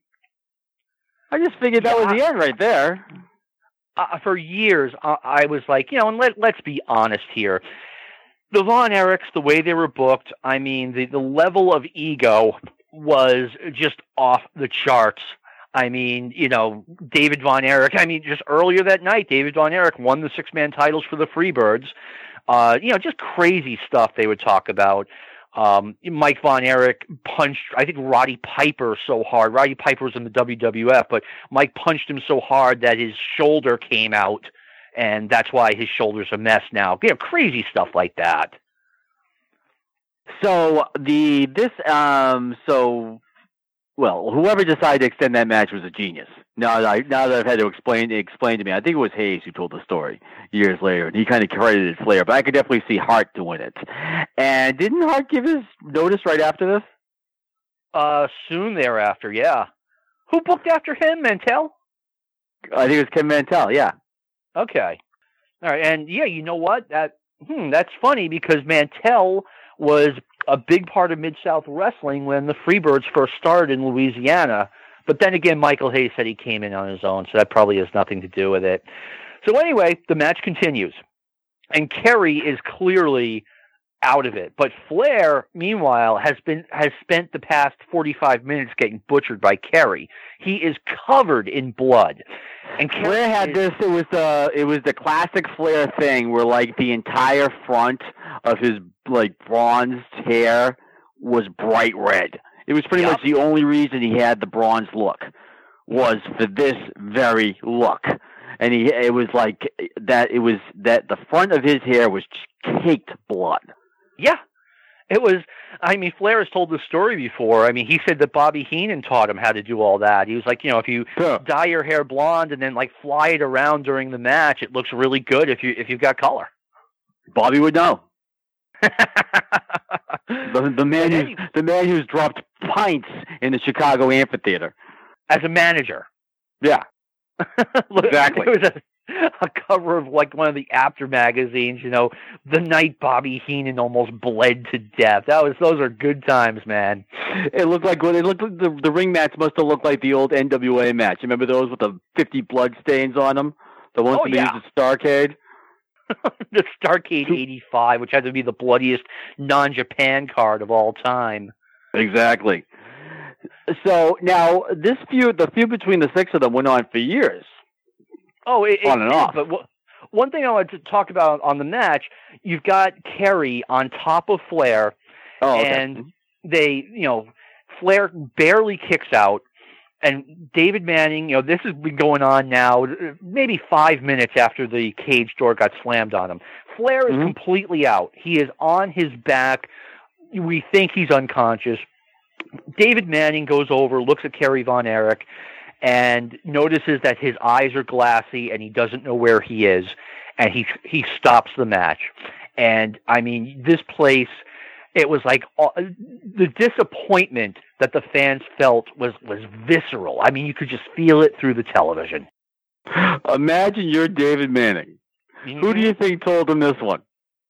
I just figured that yeah, was the end right there. Uh, for years, uh, I was like, you know, and let, let's be honest here. The Von Erichs, the way they were booked, I mean, the, the level of ego was just off the charts. I mean, you know, David Von Erich, I mean, just earlier that night, David Von Erich won the six-man titles for the Freebirds. Uh, you know, just crazy stuff they would talk about. Um, Mike Von Erich punched, I think, Roddy Piper so hard. Roddy Piper was in the W W F, but Mike punched him so hard that his shoulder came out, and that's why his shoulder's a mess now. You know, crazy stuff like that. So the this um so well, whoever decided to extend that match was a genius. Now that I, now that I've had to explain explain to me, I think it was Hayes who told the story years later, and he kind of credited Flair, but I could definitely see Hart doing it. And didn't Hart give his notice right after this? Uh, soon thereafter, yeah. Who booked after him? Mantell? I think it was Ken Mantell, yeah. Okay. All right, and yeah, you know what? That hmm, that's funny because Mantell was a big part of Mid-South Wrestling when the Freebirds first started in Louisiana. But then again, Michael Hayes said he came in on his own, so that probably has nothing to do with it. So anyway, the match continues. And Kerry is clearly out of it. But Flair, meanwhile, has been has spent the past forty-five minutes getting butchered by Kerry. He is covered in blood. And Kerry Flair had is, this, it was the it was the classic Flair thing where like the entire front of his like bronzed hair was bright red. It was pretty Yep. much the only reason he had the bronze look was for this very look. And he, it was like that. It was that the front of his hair was caked blood. Yeah. It was, I mean, Flair has told the story before. I mean, he said that Bobby Heenan taught him how to do all that. He was like, you know, if you Yeah. dye your hair blonde and then like fly it around during the match, it looks really good if you if you've got color. Bobby would know. the, the man who's the man who's dropped pints in the Chicago amphitheater as a manager. Yeah, exactly. It was a, a cover of like one of the After magazines. You know, the night Bobby Heenan almost bled to death. That was those are good times, man. It looked like it looked like the the ring match must have looked like the old N W A match. You remember those with the fifty blood stains on them? The ones Oh, that yeah. used at Starrcade. The Starrcade eighty-five, which had to be the bloodiest non-Japan card of all time. Exactly. So now this feud, the feud between the six of them, went on for years. Oh, it, on it and did, off. But w- one thing I wanted to talk about on the match, you've got Kerry on top of Flair, Oh, okay. and they, you know, Flair barely kicks out, and David Manning, you know, this has been going on now, maybe five minutes after the cage door got slammed on him. Flair is Mhm. completely out. He is on his back. We think he's unconscious. David Manning goes over, looks at Kerry Von Erich, and notices that his eyes are glassy and he doesn't know where he is, and he he stops the match. And I mean, this place, it was like uh, the disappointment that the fans felt was was visceral. I mean, you could just feel it through the television. Imagine you're David Manning. Mm-hmm. Who do you think told him this one?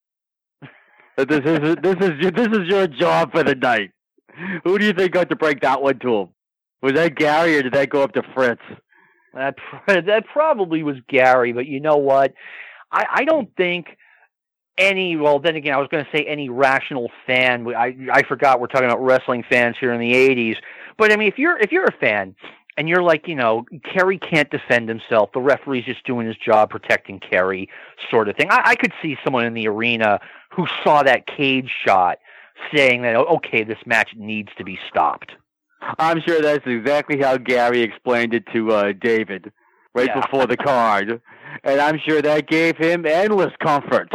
That this is this is your, this is your job for the night. Who do you think got to break that one to him? Was that Gary or did that go up to Fritz? That that probably was Gary, but you know what? I, I don't think any. Well, then again, I was going to say any rational fan. I I forgot we're talking about wrestling fans here in the eighties. But I mean, if you're if you're a fan and you're like, you know, Kerry can't defend himself, the referee's just doing his job protecting Kerry, sort of thing. I, I could see someone in the arena who saw that cage shot saying that, okay, this match needs to be stopped. I'm sure that's exactly how Gary explained it to uh, David right Yeah. before the card. And I'm sure that gave him endless comfort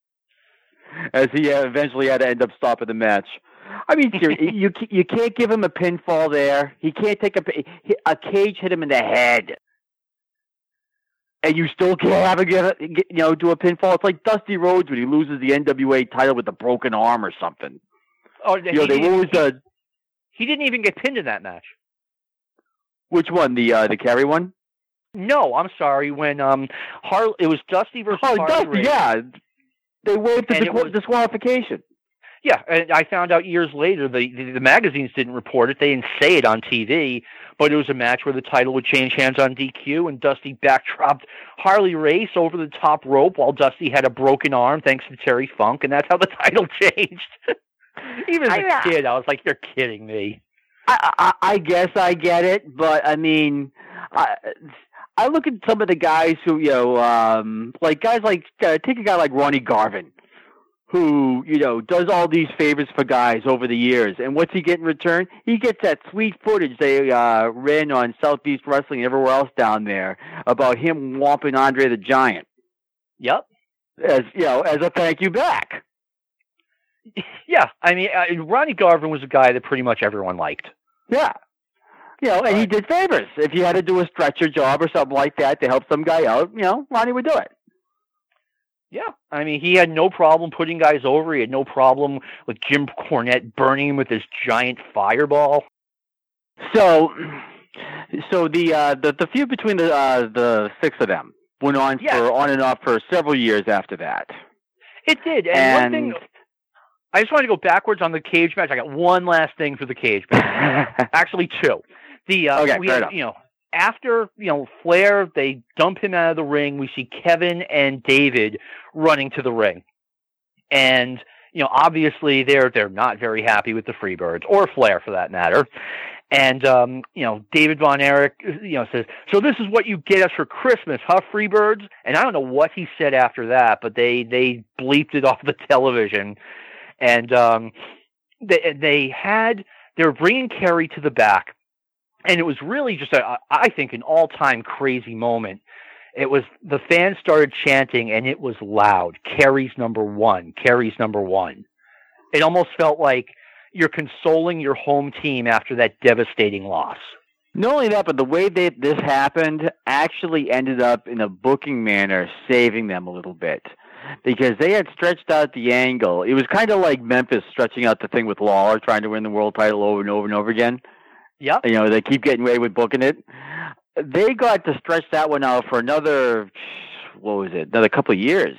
as he uh, eventually had to end up stopping the match. I mean, seriously, you you can't give him a pinfall there. He can't take a a cage hit him in the head, and you still can't have him get, a, get you know do a pinfall. It's like Dusty Rhodes when he loses the N W A title with a broken arm or something. Oh, You know, he, they didn't, lose the he didn't even get pinned in that match. which one? The uh, the Kerry one? No, I'm sorry. When um, Har- it was Dusty versus Oh, Harley Dusty, Race. yeah. They waived the And it disqual- was- disqualification. Yeah, and I found out years later the, the the magazines didn't report it. They didn't say it on T V, but it was a match where the title would change hands on D Q, and Dusty backdropped Harley Race over the top rope while Dusty had a broken arm thanks to Terry Funk, and that's how the title changed. Even as a I, uh, kid, I was like, "You're kidding me." I, I, I guess I get it, but I mean, I, I look at some of the guys who, you know, um, like guys like, uh, take a guy like Ronnie Garvin, who, you know, does all these favors for guys over the years. And what's he get in return? He gets that sweet footage they uh, ran on Southeast Wrestling and everywhere else down there about him whomping Andre the Giant. Yep. As, you know, as a thank you back. Yeah, I mean, uh, Ronnie Garvin was a guy that pretty much everyone liked. Yeah. You know, and he did favors. If you had to do a stretcher job or something like that to help some guy out, you know, Ronnie would do it. Yeah, I mean, he had no problem putting guys over. He had no problem with Jim Cornette burning him with his giant fireball. So, so the uh, the the feud between the uh, the six of them went on Yeah. for on and off for several years after that. It did, and, And one thing. I just want to go backwards on the cage match. I got one last thing for the cage match. Actually, two. The uh, Okay, we fair had, enough. you know, after you know Flair, they dump him out of the ring. We see Kevin and David running to the ring, and you know, obviously they're they're not very happy with the Freebirds or Flair for that matter. And um, you know, David Von Erich, you know, says, "So this is what you get us for Christmas, huh, Freebirds?" And I don't know what he said after that, but they they bleeped it off the television. And um, they they had They were bringing Kerry to the back, and it was really just, a, I think, an all-time crazy moment. It was, the fans started chanting, and it was loud. Kerry's number one. Kerry's number one. It almost felt like you're consoling your home team after that devastating loss. Not only that, but the way they, this happened actually ended up in a booking manner saving them a little bit. Because they had stretched out the angle. It was kind of like Memphis stretching out the thing with Lawler, trying to win the world title over and over and over again. Yeah. You know, they keep getting away with booking it. They got to stretch that one out for another, what was it, another couple of years,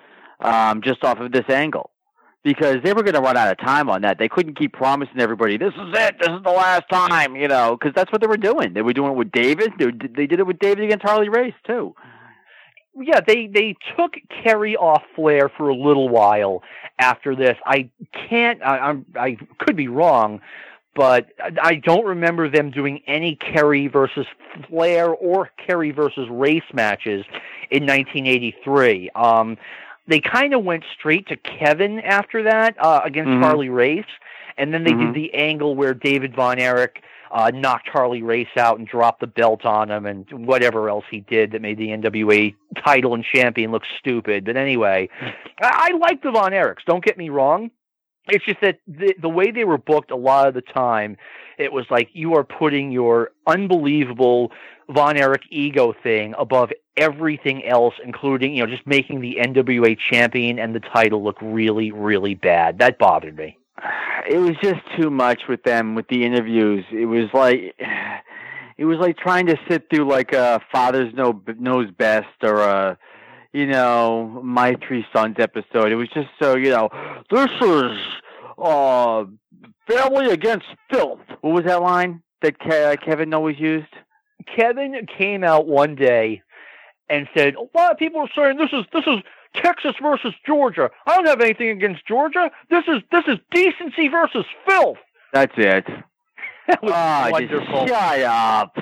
um, just off of this angle. Because they were going to run out of time on that. They couldn't keep promising everybody, this is it, this is the last time, you know, because that's what they were doing. They were doing it with David. They, they did it with David against Harley Race, too. Yeah, they, they took Kerry off Flair for a little while after this. I can't, I, I'm, I could be wrong, but I don't remember them doing any Kerry versus Flair or Kerry versus Race matches in nineteen eighty-three. Um, they kind of went straight to Kevin after that uh, against mm-hmm. Harley Race, and then they mm-hmm. did the angle where David Von Erich Uh, knocked Harley Race out and dropped the belt on him and whatever else he did that made the N W A title and champion look stupid. But anyway, I, I like the Von Erichs. Don't get me wrong. It's just that the, the way they were booked a lot of the time, it was like you are putting your unbelievable Von Erich ego thing above everything else, including, you know, just making the N W A champion and the title look really, really bad. That bothered me. It was just too much with them, with the interviews. It was like, it was like trying to sit through like a Father's know, Knows Best or a, you know, My Three Sons episode. It was just so, you know, this is uh, family against filth. What was that line that Ke- Kevin always used? Kevin came out one day and said, a lot of people are saying this is, this is, Texas versus Georgia. I don't have anything against Georgia. This is this is decency versus filth. That's it. That was oh, wonderful. Just shut up.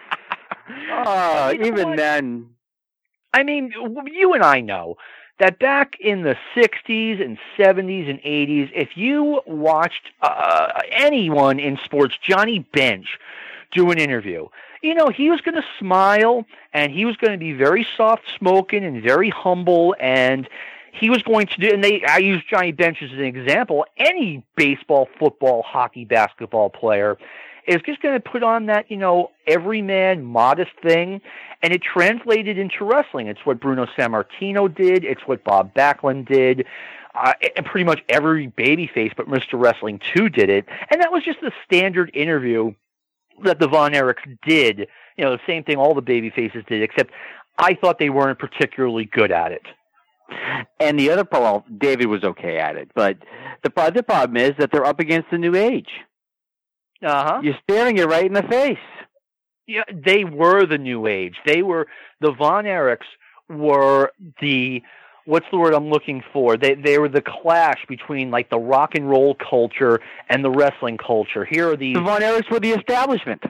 oh, you know even what? Then. I mean, you and I know that back in the sixties and seventies and eighties, if you watched uh, anyone in sports, Johnny Bench, do an interview, you know, he was going to smile, and he was going to be very soft-spoken and very humble, and he was going to do, and they, I use Johnny Bench as an example, any baseball, football, hockey, basketball player is just going to put on that, you know, everyman, modest thing, and it translated into wrestling. It's what Bruno Sammartino did. It's what Bob Backlund did. Uh, and pretty much every babyface, but Mister Wrestling two did it, and that was just the standard interview that the Von Erichs did, you know, the same thing all the baby faces did, except I thought they weren't particularly good at it. And the other problem, well, David was okay at it, but the other problem is that they're up against the new age. Uh-huh. You're staring it right in the face. Yeah, they were the new age. They were, the Von Erichs were the, what's the word I'm looking for? They they were the clash between like the rock and roll culture and the wrestling culture. Here are these. The Von Erichs were the establishment.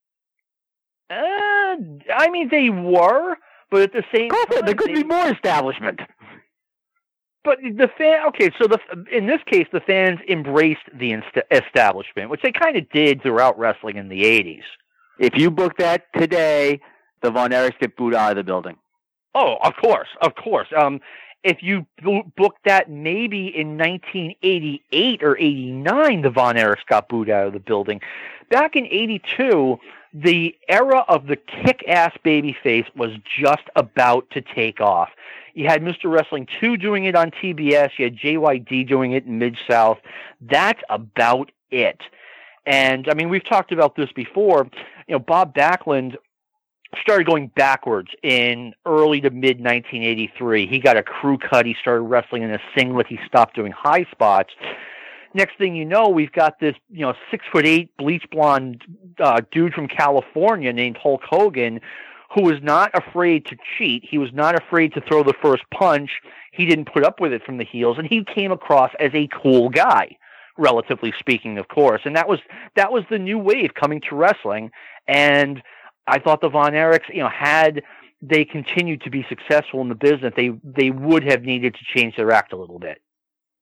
Uh, I mean, they were, but at the same Go time, there could they, be more establishment. But the fan, okay, so the in this case, the fans embraced the inst- establishment, which they kind of did throughout wrestling in the eighties. If you book that today, the Von Erichs get booed out of the building. Oh, of course, of course. Um, if you bo- booked that maybe in nineteen eighty-eight or eighty-nine, the Von Erichs got booed out of the building. Back in eighty-two, the era of the kick-ass babyface was just about to take off. You had Mister Wrestling two doing it on T B S. You had J Y D doing it in Mid-South. That's about it. And, I mean, we've talked about this before. You know, Bob Backlund started going backwards in early to mid nineteen eighty-three. He got a crew cut. He started wrestling in a singlet. He stopped doing high spots. Next thing you know, we've got this, you know, six foot eight bleach blonde uh, dude from California named Hulk Hogan, who was not afraid to cheat. He was not afraid to throw the first punch. He didn't put up with it from the heels, and he came across as a cool guy, relatively speaking, of course. And that was that was the new wave coming to wrestling. And I thought the Von Erichs, you know, had they continued to be successful in the business, they they would have needed to change their act a little bit.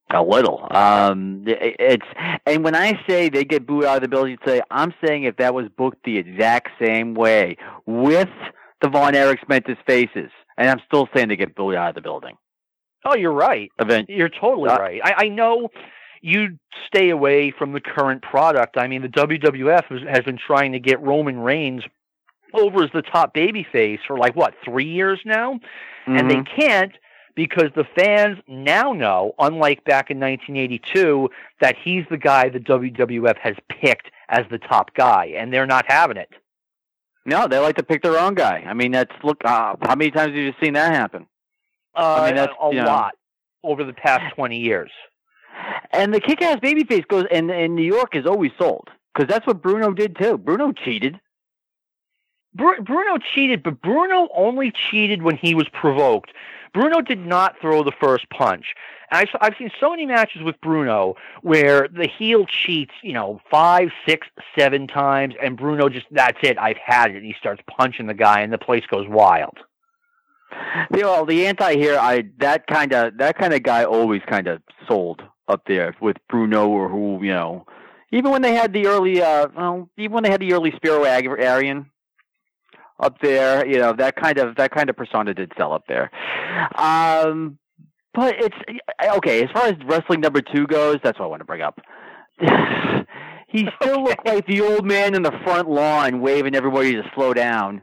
A little. Um, it, it's and when I say they get booed out of the building, say I'm saying if that was booked the exact same way with the Von Erichs Mentis faces, and I'm still saying they get booed out of the building. Oh, you're right. Event. You're totally uh, right. I, I know you stay away from the current product. I mean, the W W F has, has been trying to get Roman Reigns over as the top babyface for like what three years now, mm-hmm. and they can't. Because the fans now know, unlike back in nineteen eighty-two, that he's the guy the W W F has picked as the top guy, and they're not having it. No, they like to pick their own guy. I mean, that's look. Uh, how many times have you seen that happen? Uh, I mean, that's a, a lot know. over the past twenty years. And the kick-ass babyface goes, and in New York is always sold because that's what Bruno did too. Bruno cheated. Br- Bruno cheated, but Bruno only cheated when he was provoked. Bruno did not throw the first punch. And I've, I've seen so many matches with Bruno where the heel cheats, you know, five, six, seven times, and Bruno just, that's it, I've had it. And he starts punching the guy, and the place goes wild. You know, the anti here, I that kind of that kind of guy always kind of sold up there with Bruno, or who, you know, even when they had the early, uh, well, even when they had the early Spiro Arian up there, you know, that kind of that kind of persona did sell up there. Um, but it's okay as far as wrestling number two goes. That's what I want to bring up. He still okay. looked like the old man in the front lawn waving everybody to slow down.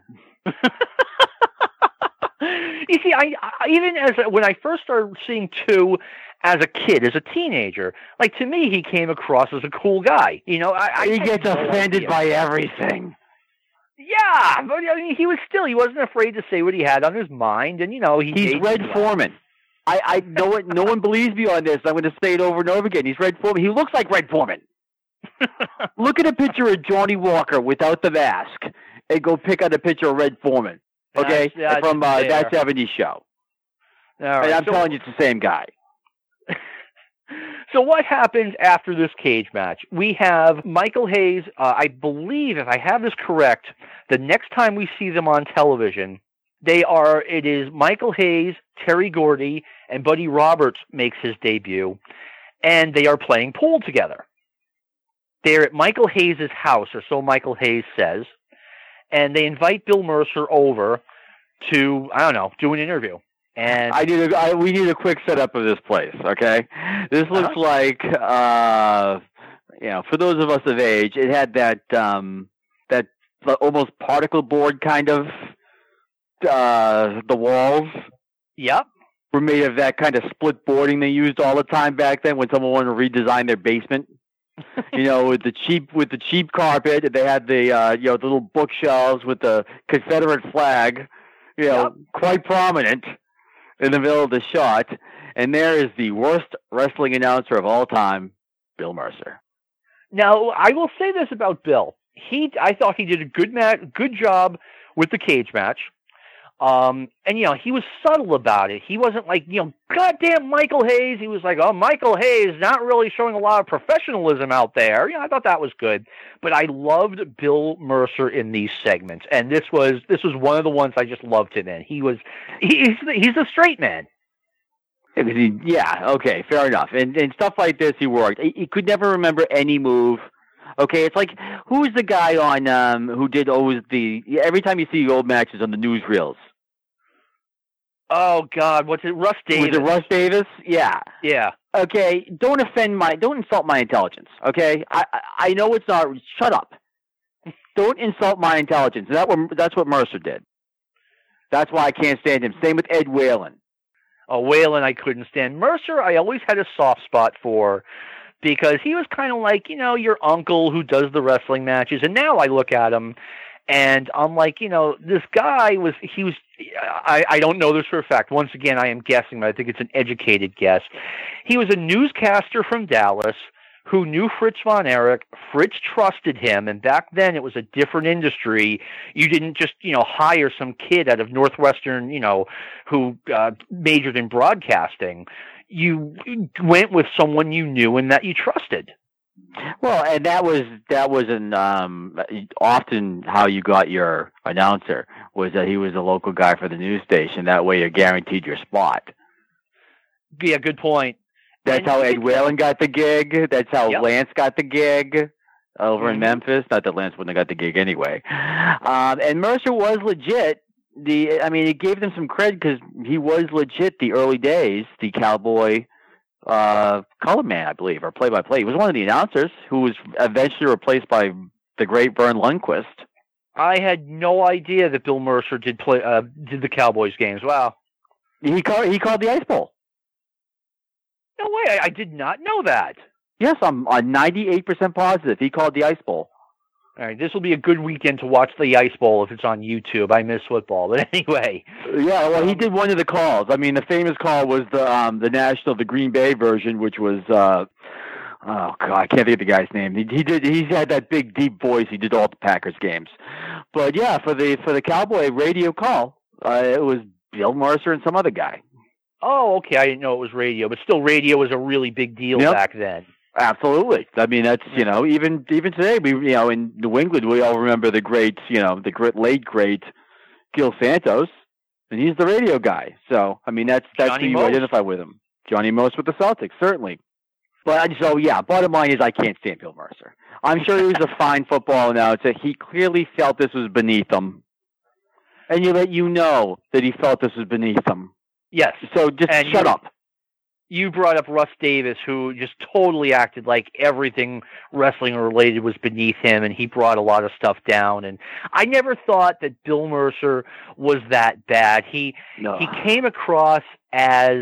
You see, I, I even as when I first started seeing two as a kid, as a teenager, like to me, he came across as a cool guy. You know, I, I he gets no offended idea. by everything. Yeah, but I mean, he was still, he wasn't afraid to say what he had on his mind, and, you know, he He's Red Foreman. I, I no one, no one believes me on this. I'm going to say it over and over again. He's Red Foreman. He looks like Red Foreman. Look at a picture of Johnny Walker without the mask, and go pick out a picture of Red Foreman, okay, that's, that's from uh, That seventies Show. All right, and I'm so, telling you, it's the same guy. So what happens after this cage match? We have Michael Hayes, uh, I believe, if I have this correct, the next time we see them on television, they are, it is Michael Hayes, Terry Gordy, and Buddy Roberts makes his debut, and they are playing pool together. They're at Michael Hayes' house, or so Michael Hayes says, and they invite Bill Mercer over to, I don't know, do an interview. And I need a, I, we need a quick setup of this place, okay? This looks uh-huh. like, uh, you know, for those of us of age, it had that um, that almost particle board kind of, uh, the walls. Yep. Were made of that kind of split boarding they used all the time back then when someone wanted to redesign their basement. You know, with the cheap with the cheap carpet, they had the uh, you know the little bookshelves with the Confederate flag, you know, yep. quite prominent in the middle of the shot, and there is the worst wrestling announcer of all time, Bill Mercer. Now, I will say this about Bill. He, I thought he did a good match, good job with the cage match. Um, and, you know, he was subtle about it. He wasn't like, you know, goddamn Michael Hayes. He was like, oh, Michael Hayes, not really showing a lot of professionalism out there. You know, I thought that was good. But I loved Bill Mercer in these segments. And this was this was one of the ones I just loved him in. He was, he's the, he's the straight man. Yeah, okay, fair enough. And and stuff like this, he worked. He, he could never remember any move. Okay, it's like, who's the guy on, um, who did always the, every time you see old matches on the newsreels? Oh, God, what's it, Russ Davis? Was it Russ Davis? Yeah. Yeah. Okay, don't offend my, don't insult my intelligence, okay? I I, I know it's not, shut up. Don't insult my intelligence. That what, that's what Mercer did. That's why I can't stand him. Same with Ed Whalen. Oh, Whalen I couldn't stand. Mercer I always had a soft spot for, because he was kind of like, you know, your uncle who does the wrestling matches. And now I look at him and I'm like, you know, this guy was, he was, I, I don't know this for a fact. Once again, I am guessing, but I think it's an educated guess. He was a newscaster from Dallas who knew Fritz Von Erich. Fritz trusted him. And back then it was a different industry. You didn't just, you know, hire some kid out of Northwestern, you know, who uh, majored in broadcasting. You went with someone you knew and that you trusted. Well, and that was that was an um, often how you got your announcer, was that he was a local guy for the news station. That way, you're guaranteed your spot. Yeah, good point. That's And how he Ed did Whalen got the gig. That's how Yep. Lance got the gig over in Mhm. Memphis. Not that Lance wouldn't have got the gig anyway. Um, and Mercer was legit. The I mean, it gave them some credit because he was legit the early days. The Cowboy uh, color man, I believe, or play-by-play. He was one of the announcers who was eventually replaced by the great Vern Lundquist. I had no idea that Bill Mercer did play uh, did the Cowboys games. Wow. He called he called the Ice Bowl. No way. I, I did not know that. Yes, I'm on ninety-eight percent positive. He called the Ice Bowl. All right, this will be a good weekend to watch the Ice Bowl if it's on YouTube. I miss football, but anyway. Yeah, well, he Um, did one of the calls. I mean, the famous call was the um, the national, the Green Bay version, which was uh, oh god, I can't think of the guy's name. He, he did. He had that big, deep voice. He did all the Packers games. But yeah, for the for the Cowboy radio call, uh, it was Bill Mercer and some other guy. Oh, okay. I didn't know it was radio, but still, radio was a really big deal Yep. back then. Absolutely. I mean, that's, you know, even even today, we you know, in New England, we all remember the great, you know, the great late great Gil Santos, and he's the radio guy. So, I mean, that's that's Johnny who you Most. identify with him. Johnny Most with the Celtics, certainly. But so yeah, bottom line is I can't stand Bill Mercer. I'm sure he was a fine football announcer. He clearly felt this was beneath him, and you let you know that he felt this was beneath him. Yes. So just And shut you- up. You brought up Russ Davis, who just totally acted like everything wrestling related was beneath him, and he brought a lot of stuff down. And I never thought that Bill Mercer was that bad. He No. he came across as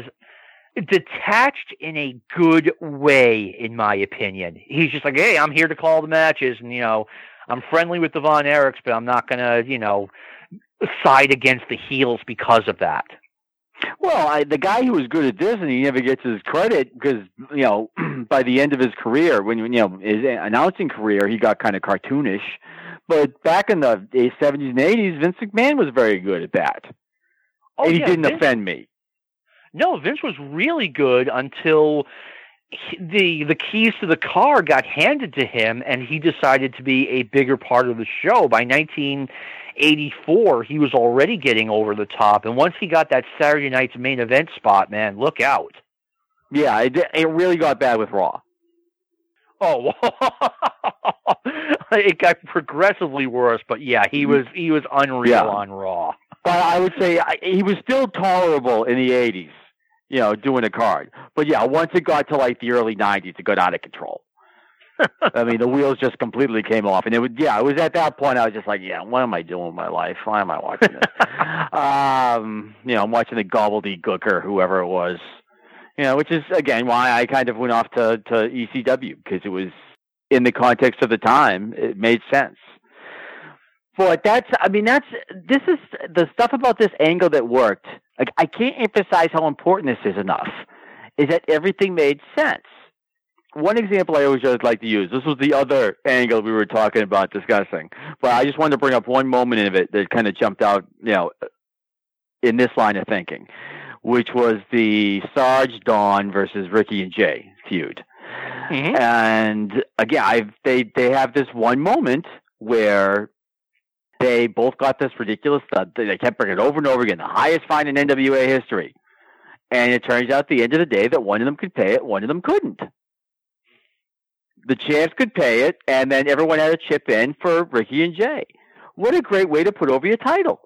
detached in a good way, in my opinion. He's just like, hey, I'm here to call the matches, and, you know, I'm friendly with the Von Erichs, but I'm not going to, you know, side against the heels because of that. Well, I, the guy who was good at this, and he never gets his credit because, you know, by the end of his career, when you know his announcing career, he got kind of cartoonish. But back in the seventies and eighties, Vince McMahon was very good at that, Oh, and he yeah, didn't Vince- offend me. No, Vince was really good until he- the the keys to the car got handed to him, and he decided to be a bigger part of the show. By nineteen eighty-four, he was already getting over the top, and once he got that Saturday night's main event spot, man, look out! Yeah, it, it really got bad with Raw. Oh, it got progressively worse, but yeah, he was he was unreal Yeah. on Raw. But I would say I, he was still tolerable in the eighties, you know, doing a card. But yeah, once it got to like the early nineties, it got out of control. I mean, the wheels just completely came off, and it was yeah. It was at that point I was just like, yeah, what am I doing with my life? Why am I watching this? um, you know, I'm watching the gobbledygook or whoever it was. You know, which is again why I kind of went off to to E C W because it was in the context of the time. It made sense. But that's, I mean, that's, this is the stuff about this angle that worked. Like, I can't emphasize how important this is enough, is that everything made sense. One example I always just like to use, this was the other angle we were talking about discussing, but I just wanted to bring up one moment of it that kind of jumped out, you know, in this line of thinking, which was the Sarge Dawn versus Ricky and Jay feud. Mm-hmm. And again, I've, they, they have this one moment where they both got this ridiculous stuff. They kept bringing it over and over again, the highest fine in N W A history. And it turns out at the end of the day that one of them could pay it, one of them couldn't. The champs could pay it, and then everyone had to chip in for Ricky and Jay. What a great way to put over your title.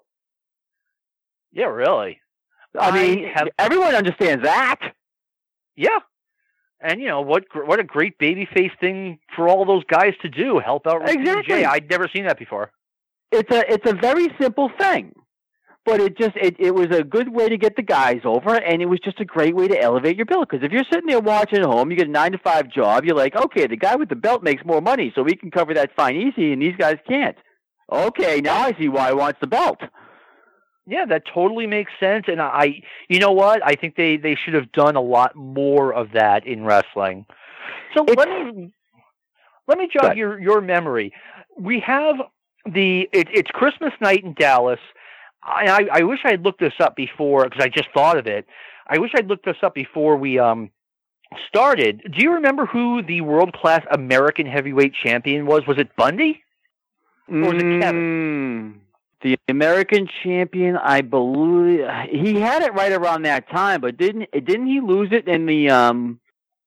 Yeah, really. I mean, I have- everyone understands that. Yeah. And, you know, what gr- what a great babyface thing for all those guys to do, help out Ricky and Exactly. Jay. I'd never seen that before. It's a it's a very simple thing, but it just it, it was a good way to get the guys over, and it was just a great way to elevate your bill. Because if you're sitting there watching at home, you get a nine to five job, you're like, okay, the guy with the belt makes more money, so we can cover that fine easy, and these guys can't. Okay, now I see why he wants the belt. Yeah, that totally makes sense. And I, you know what? I think they, they should have done a lot more of that in wrestling. So It's- let me let me Go jog ahead. your your memory. We have the it, it's Christmas night in Dallas. I, I I wish I'd looked this up before because I just thought of it. I wish I'd looked this up before we um started. Do you remember who the world class American heavyweight champion was? Was it Bundy? Or was it Kevin? Mm, the American champion, I believe he had it right around that time, but didn't didn't he lose it in the um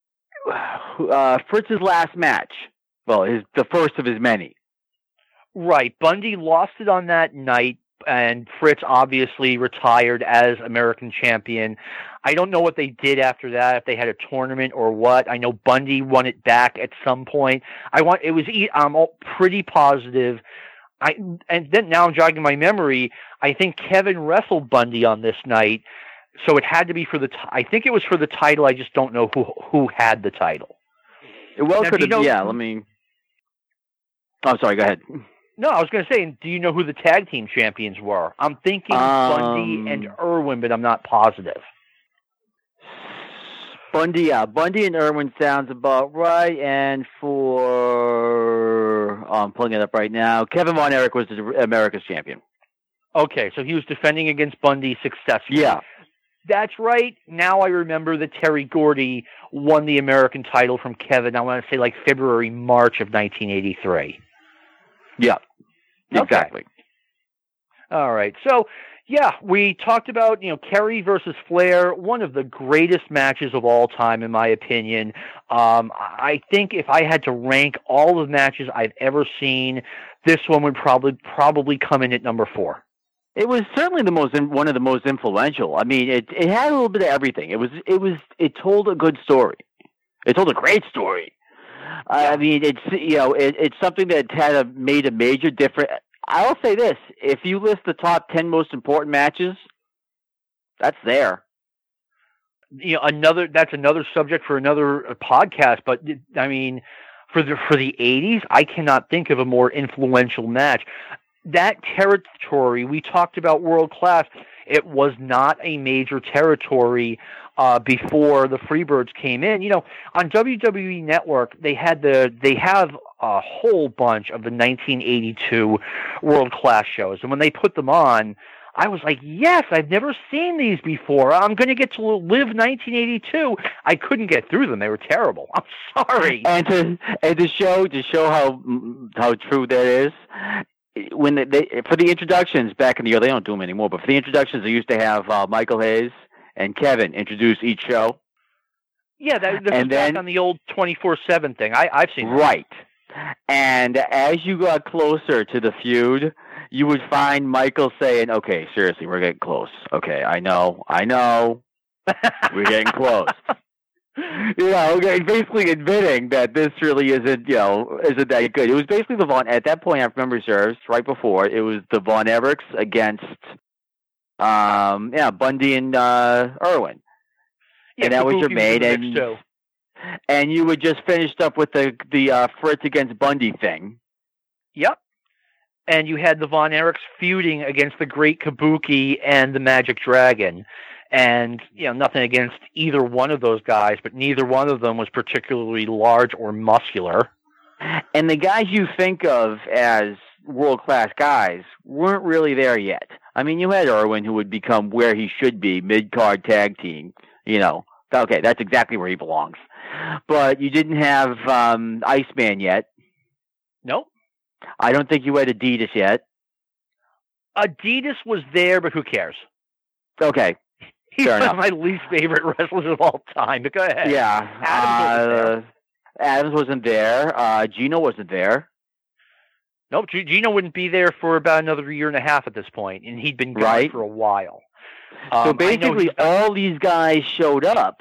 uh, Fritz's last match. Well, his the first of his many. Right. Bundy lost it on that night, and Fritz obviously retired as American champion. I don't know what they did after that, if they had a tournament or what. I know Bundy won it back at some point. I want it was I'm pretty positive. I and then now I'm jogging my memory. I think Kevin wrestled Bundy on this night, so it had to be for the. T- I think it was for the title. I just don't know who who had the title. It well could have. Know, yeah, let me. I'm sorry. Go ahead. No, I was going to say, do you know who the tag team champions were? I'm thinking um, Bundy and Irwin, but I'm not positive. Bundy, yeah, Bundy and Irwin sounds about right. And for, oh, I'm pulling it up right now. Kevin Von Erich was the America's champion. Okay, so he was defending against Bundy successfully. Yeah. That's right. Now I remember that Terry Gordy won the American title from Kevin, I want to say like February, March of nineteen eighty-three. Yeah, exactly. Okay. All right. So, yeah, we talked about, you know, Kerry versus Flair, one of the greatest matches of all time, in my opinion. Um, I think if I had to rank all the matches I've ever seen, this one would probably probably come in at number four. It was certainly the most one of the most influential. I mean, it it had a little bit of everything. It was it was it told a good story. It told a great story. Yeah. I mean, it's you know, it, it's something that had a, made a major difference. I'll say this: if you list the top ten most important matches, that's there. You know, another that's another subject for another podcast. But I mean, for the for the eighties, I cannot think of a more influential match. That territory we talked about, World Class. It was not a major territory uh, before the Freebirds came in. You know, on W W E Network, they had the they have a whole bunch of the nineteen eighty-two World Class shows, and when they put them on, I was like, yes, I've never seen these before. I'm going to get to live nineteen eighty-two. I couldn't get through them; they were terrible. I'm sorry. And to and to show to show how how true that is. When they, they for the introductions back in the year, they don't do them anymore. But for the introductions, they used to have uh, Michael Hayes and Kevin introduce each show. Yeah, that, that was then, back on the old twenty-four seven thing. I, I've seen that. Right. And as you got closer to the feud, you would find Michael saying, "Okay, seriously, we're getting close. Okay, I know, I know, we're getting close." You know, basically admitting that this really isn't, you know, isn't that good. It was basically the Von, at that point, if memory serves, right before, it was the Von Erichs against, um, yeah, Bundy and uh, Irwin. Yeah, and that was your main, and, and you would just finished up with the, the uh, Fritz against Bundy thing. Yep. And you had the Von Erichs feuding against the Great Kabuki and the Magic Dragon. And, you know, nothing against either one of those guys, but neither one of them was particularly large or muscular. And the guys you think of as world-class guys weren't really there yet. I mean, you had Irwin, who would become where he should be, mid-card tag team. You know, okay, that's exactly where he belongs. But you didn't have um, Iceman yet. Nope. I don't think you had Adidas yet. Adidas was there, but who cares? Okay. He's Fair one enough. of my least favorite wrestlers of all time, but go ahead. Yeah. Adams wasn't there. Uh, Adams wasn't there. Uh, Gino wasn't there. Nope, G- Gino wouldn't be there for about another year and a half at this point, and he'd been gone Right. for a while. So Um, basically, all these guys showed up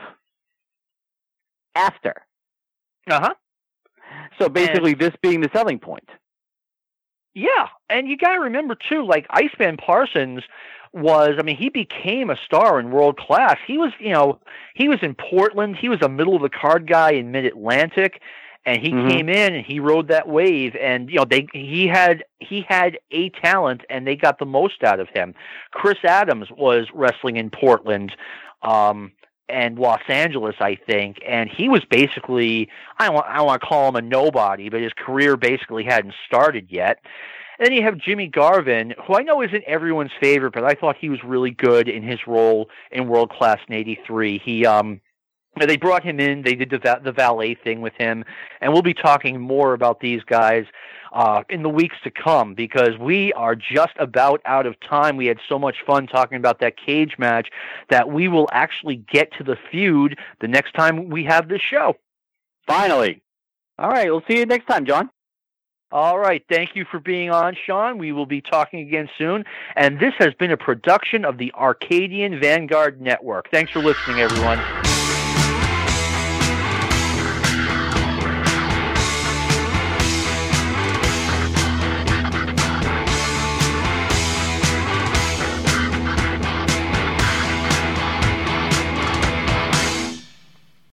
after. Uh-huh. So basically, this being the selling point. Yeah, and you got to remember, too, like, Iceman Parsons was, I mean, he became a star in World Class. He was, you know, he was in Portland. He was a middle-of-the-card guy in Mid-Atlantic, and he Mhm. came in and he rode that wave. And, you know, they he had he had a talent, and they got the most out of him. Chris Adams was wrestling in Portland um, and Los Angeles, I think, and he was basically, I don't, want, I don't want to call him a nobody, but his career basically hadn't started yet. And then you have Jimmy Garvin, who I know isn't everyone's favorite, but I thought he was really good in his role in World Class in eighty-three. He, um, they brought him in, they did the, va- the valet thing with him, and we'll be talking more about these guys uh, in the weeks to come, because we are just about out of time. We had so much fun talking about that cage match that we will actually get to the feud the next time we have this show. Finally. All right. We'll see you next time, John. All right. Thank you for being on, Sean. We will be talking again soon. And this has been a production of the Arcadian Vanguard Network. Thanks for listening, everyone.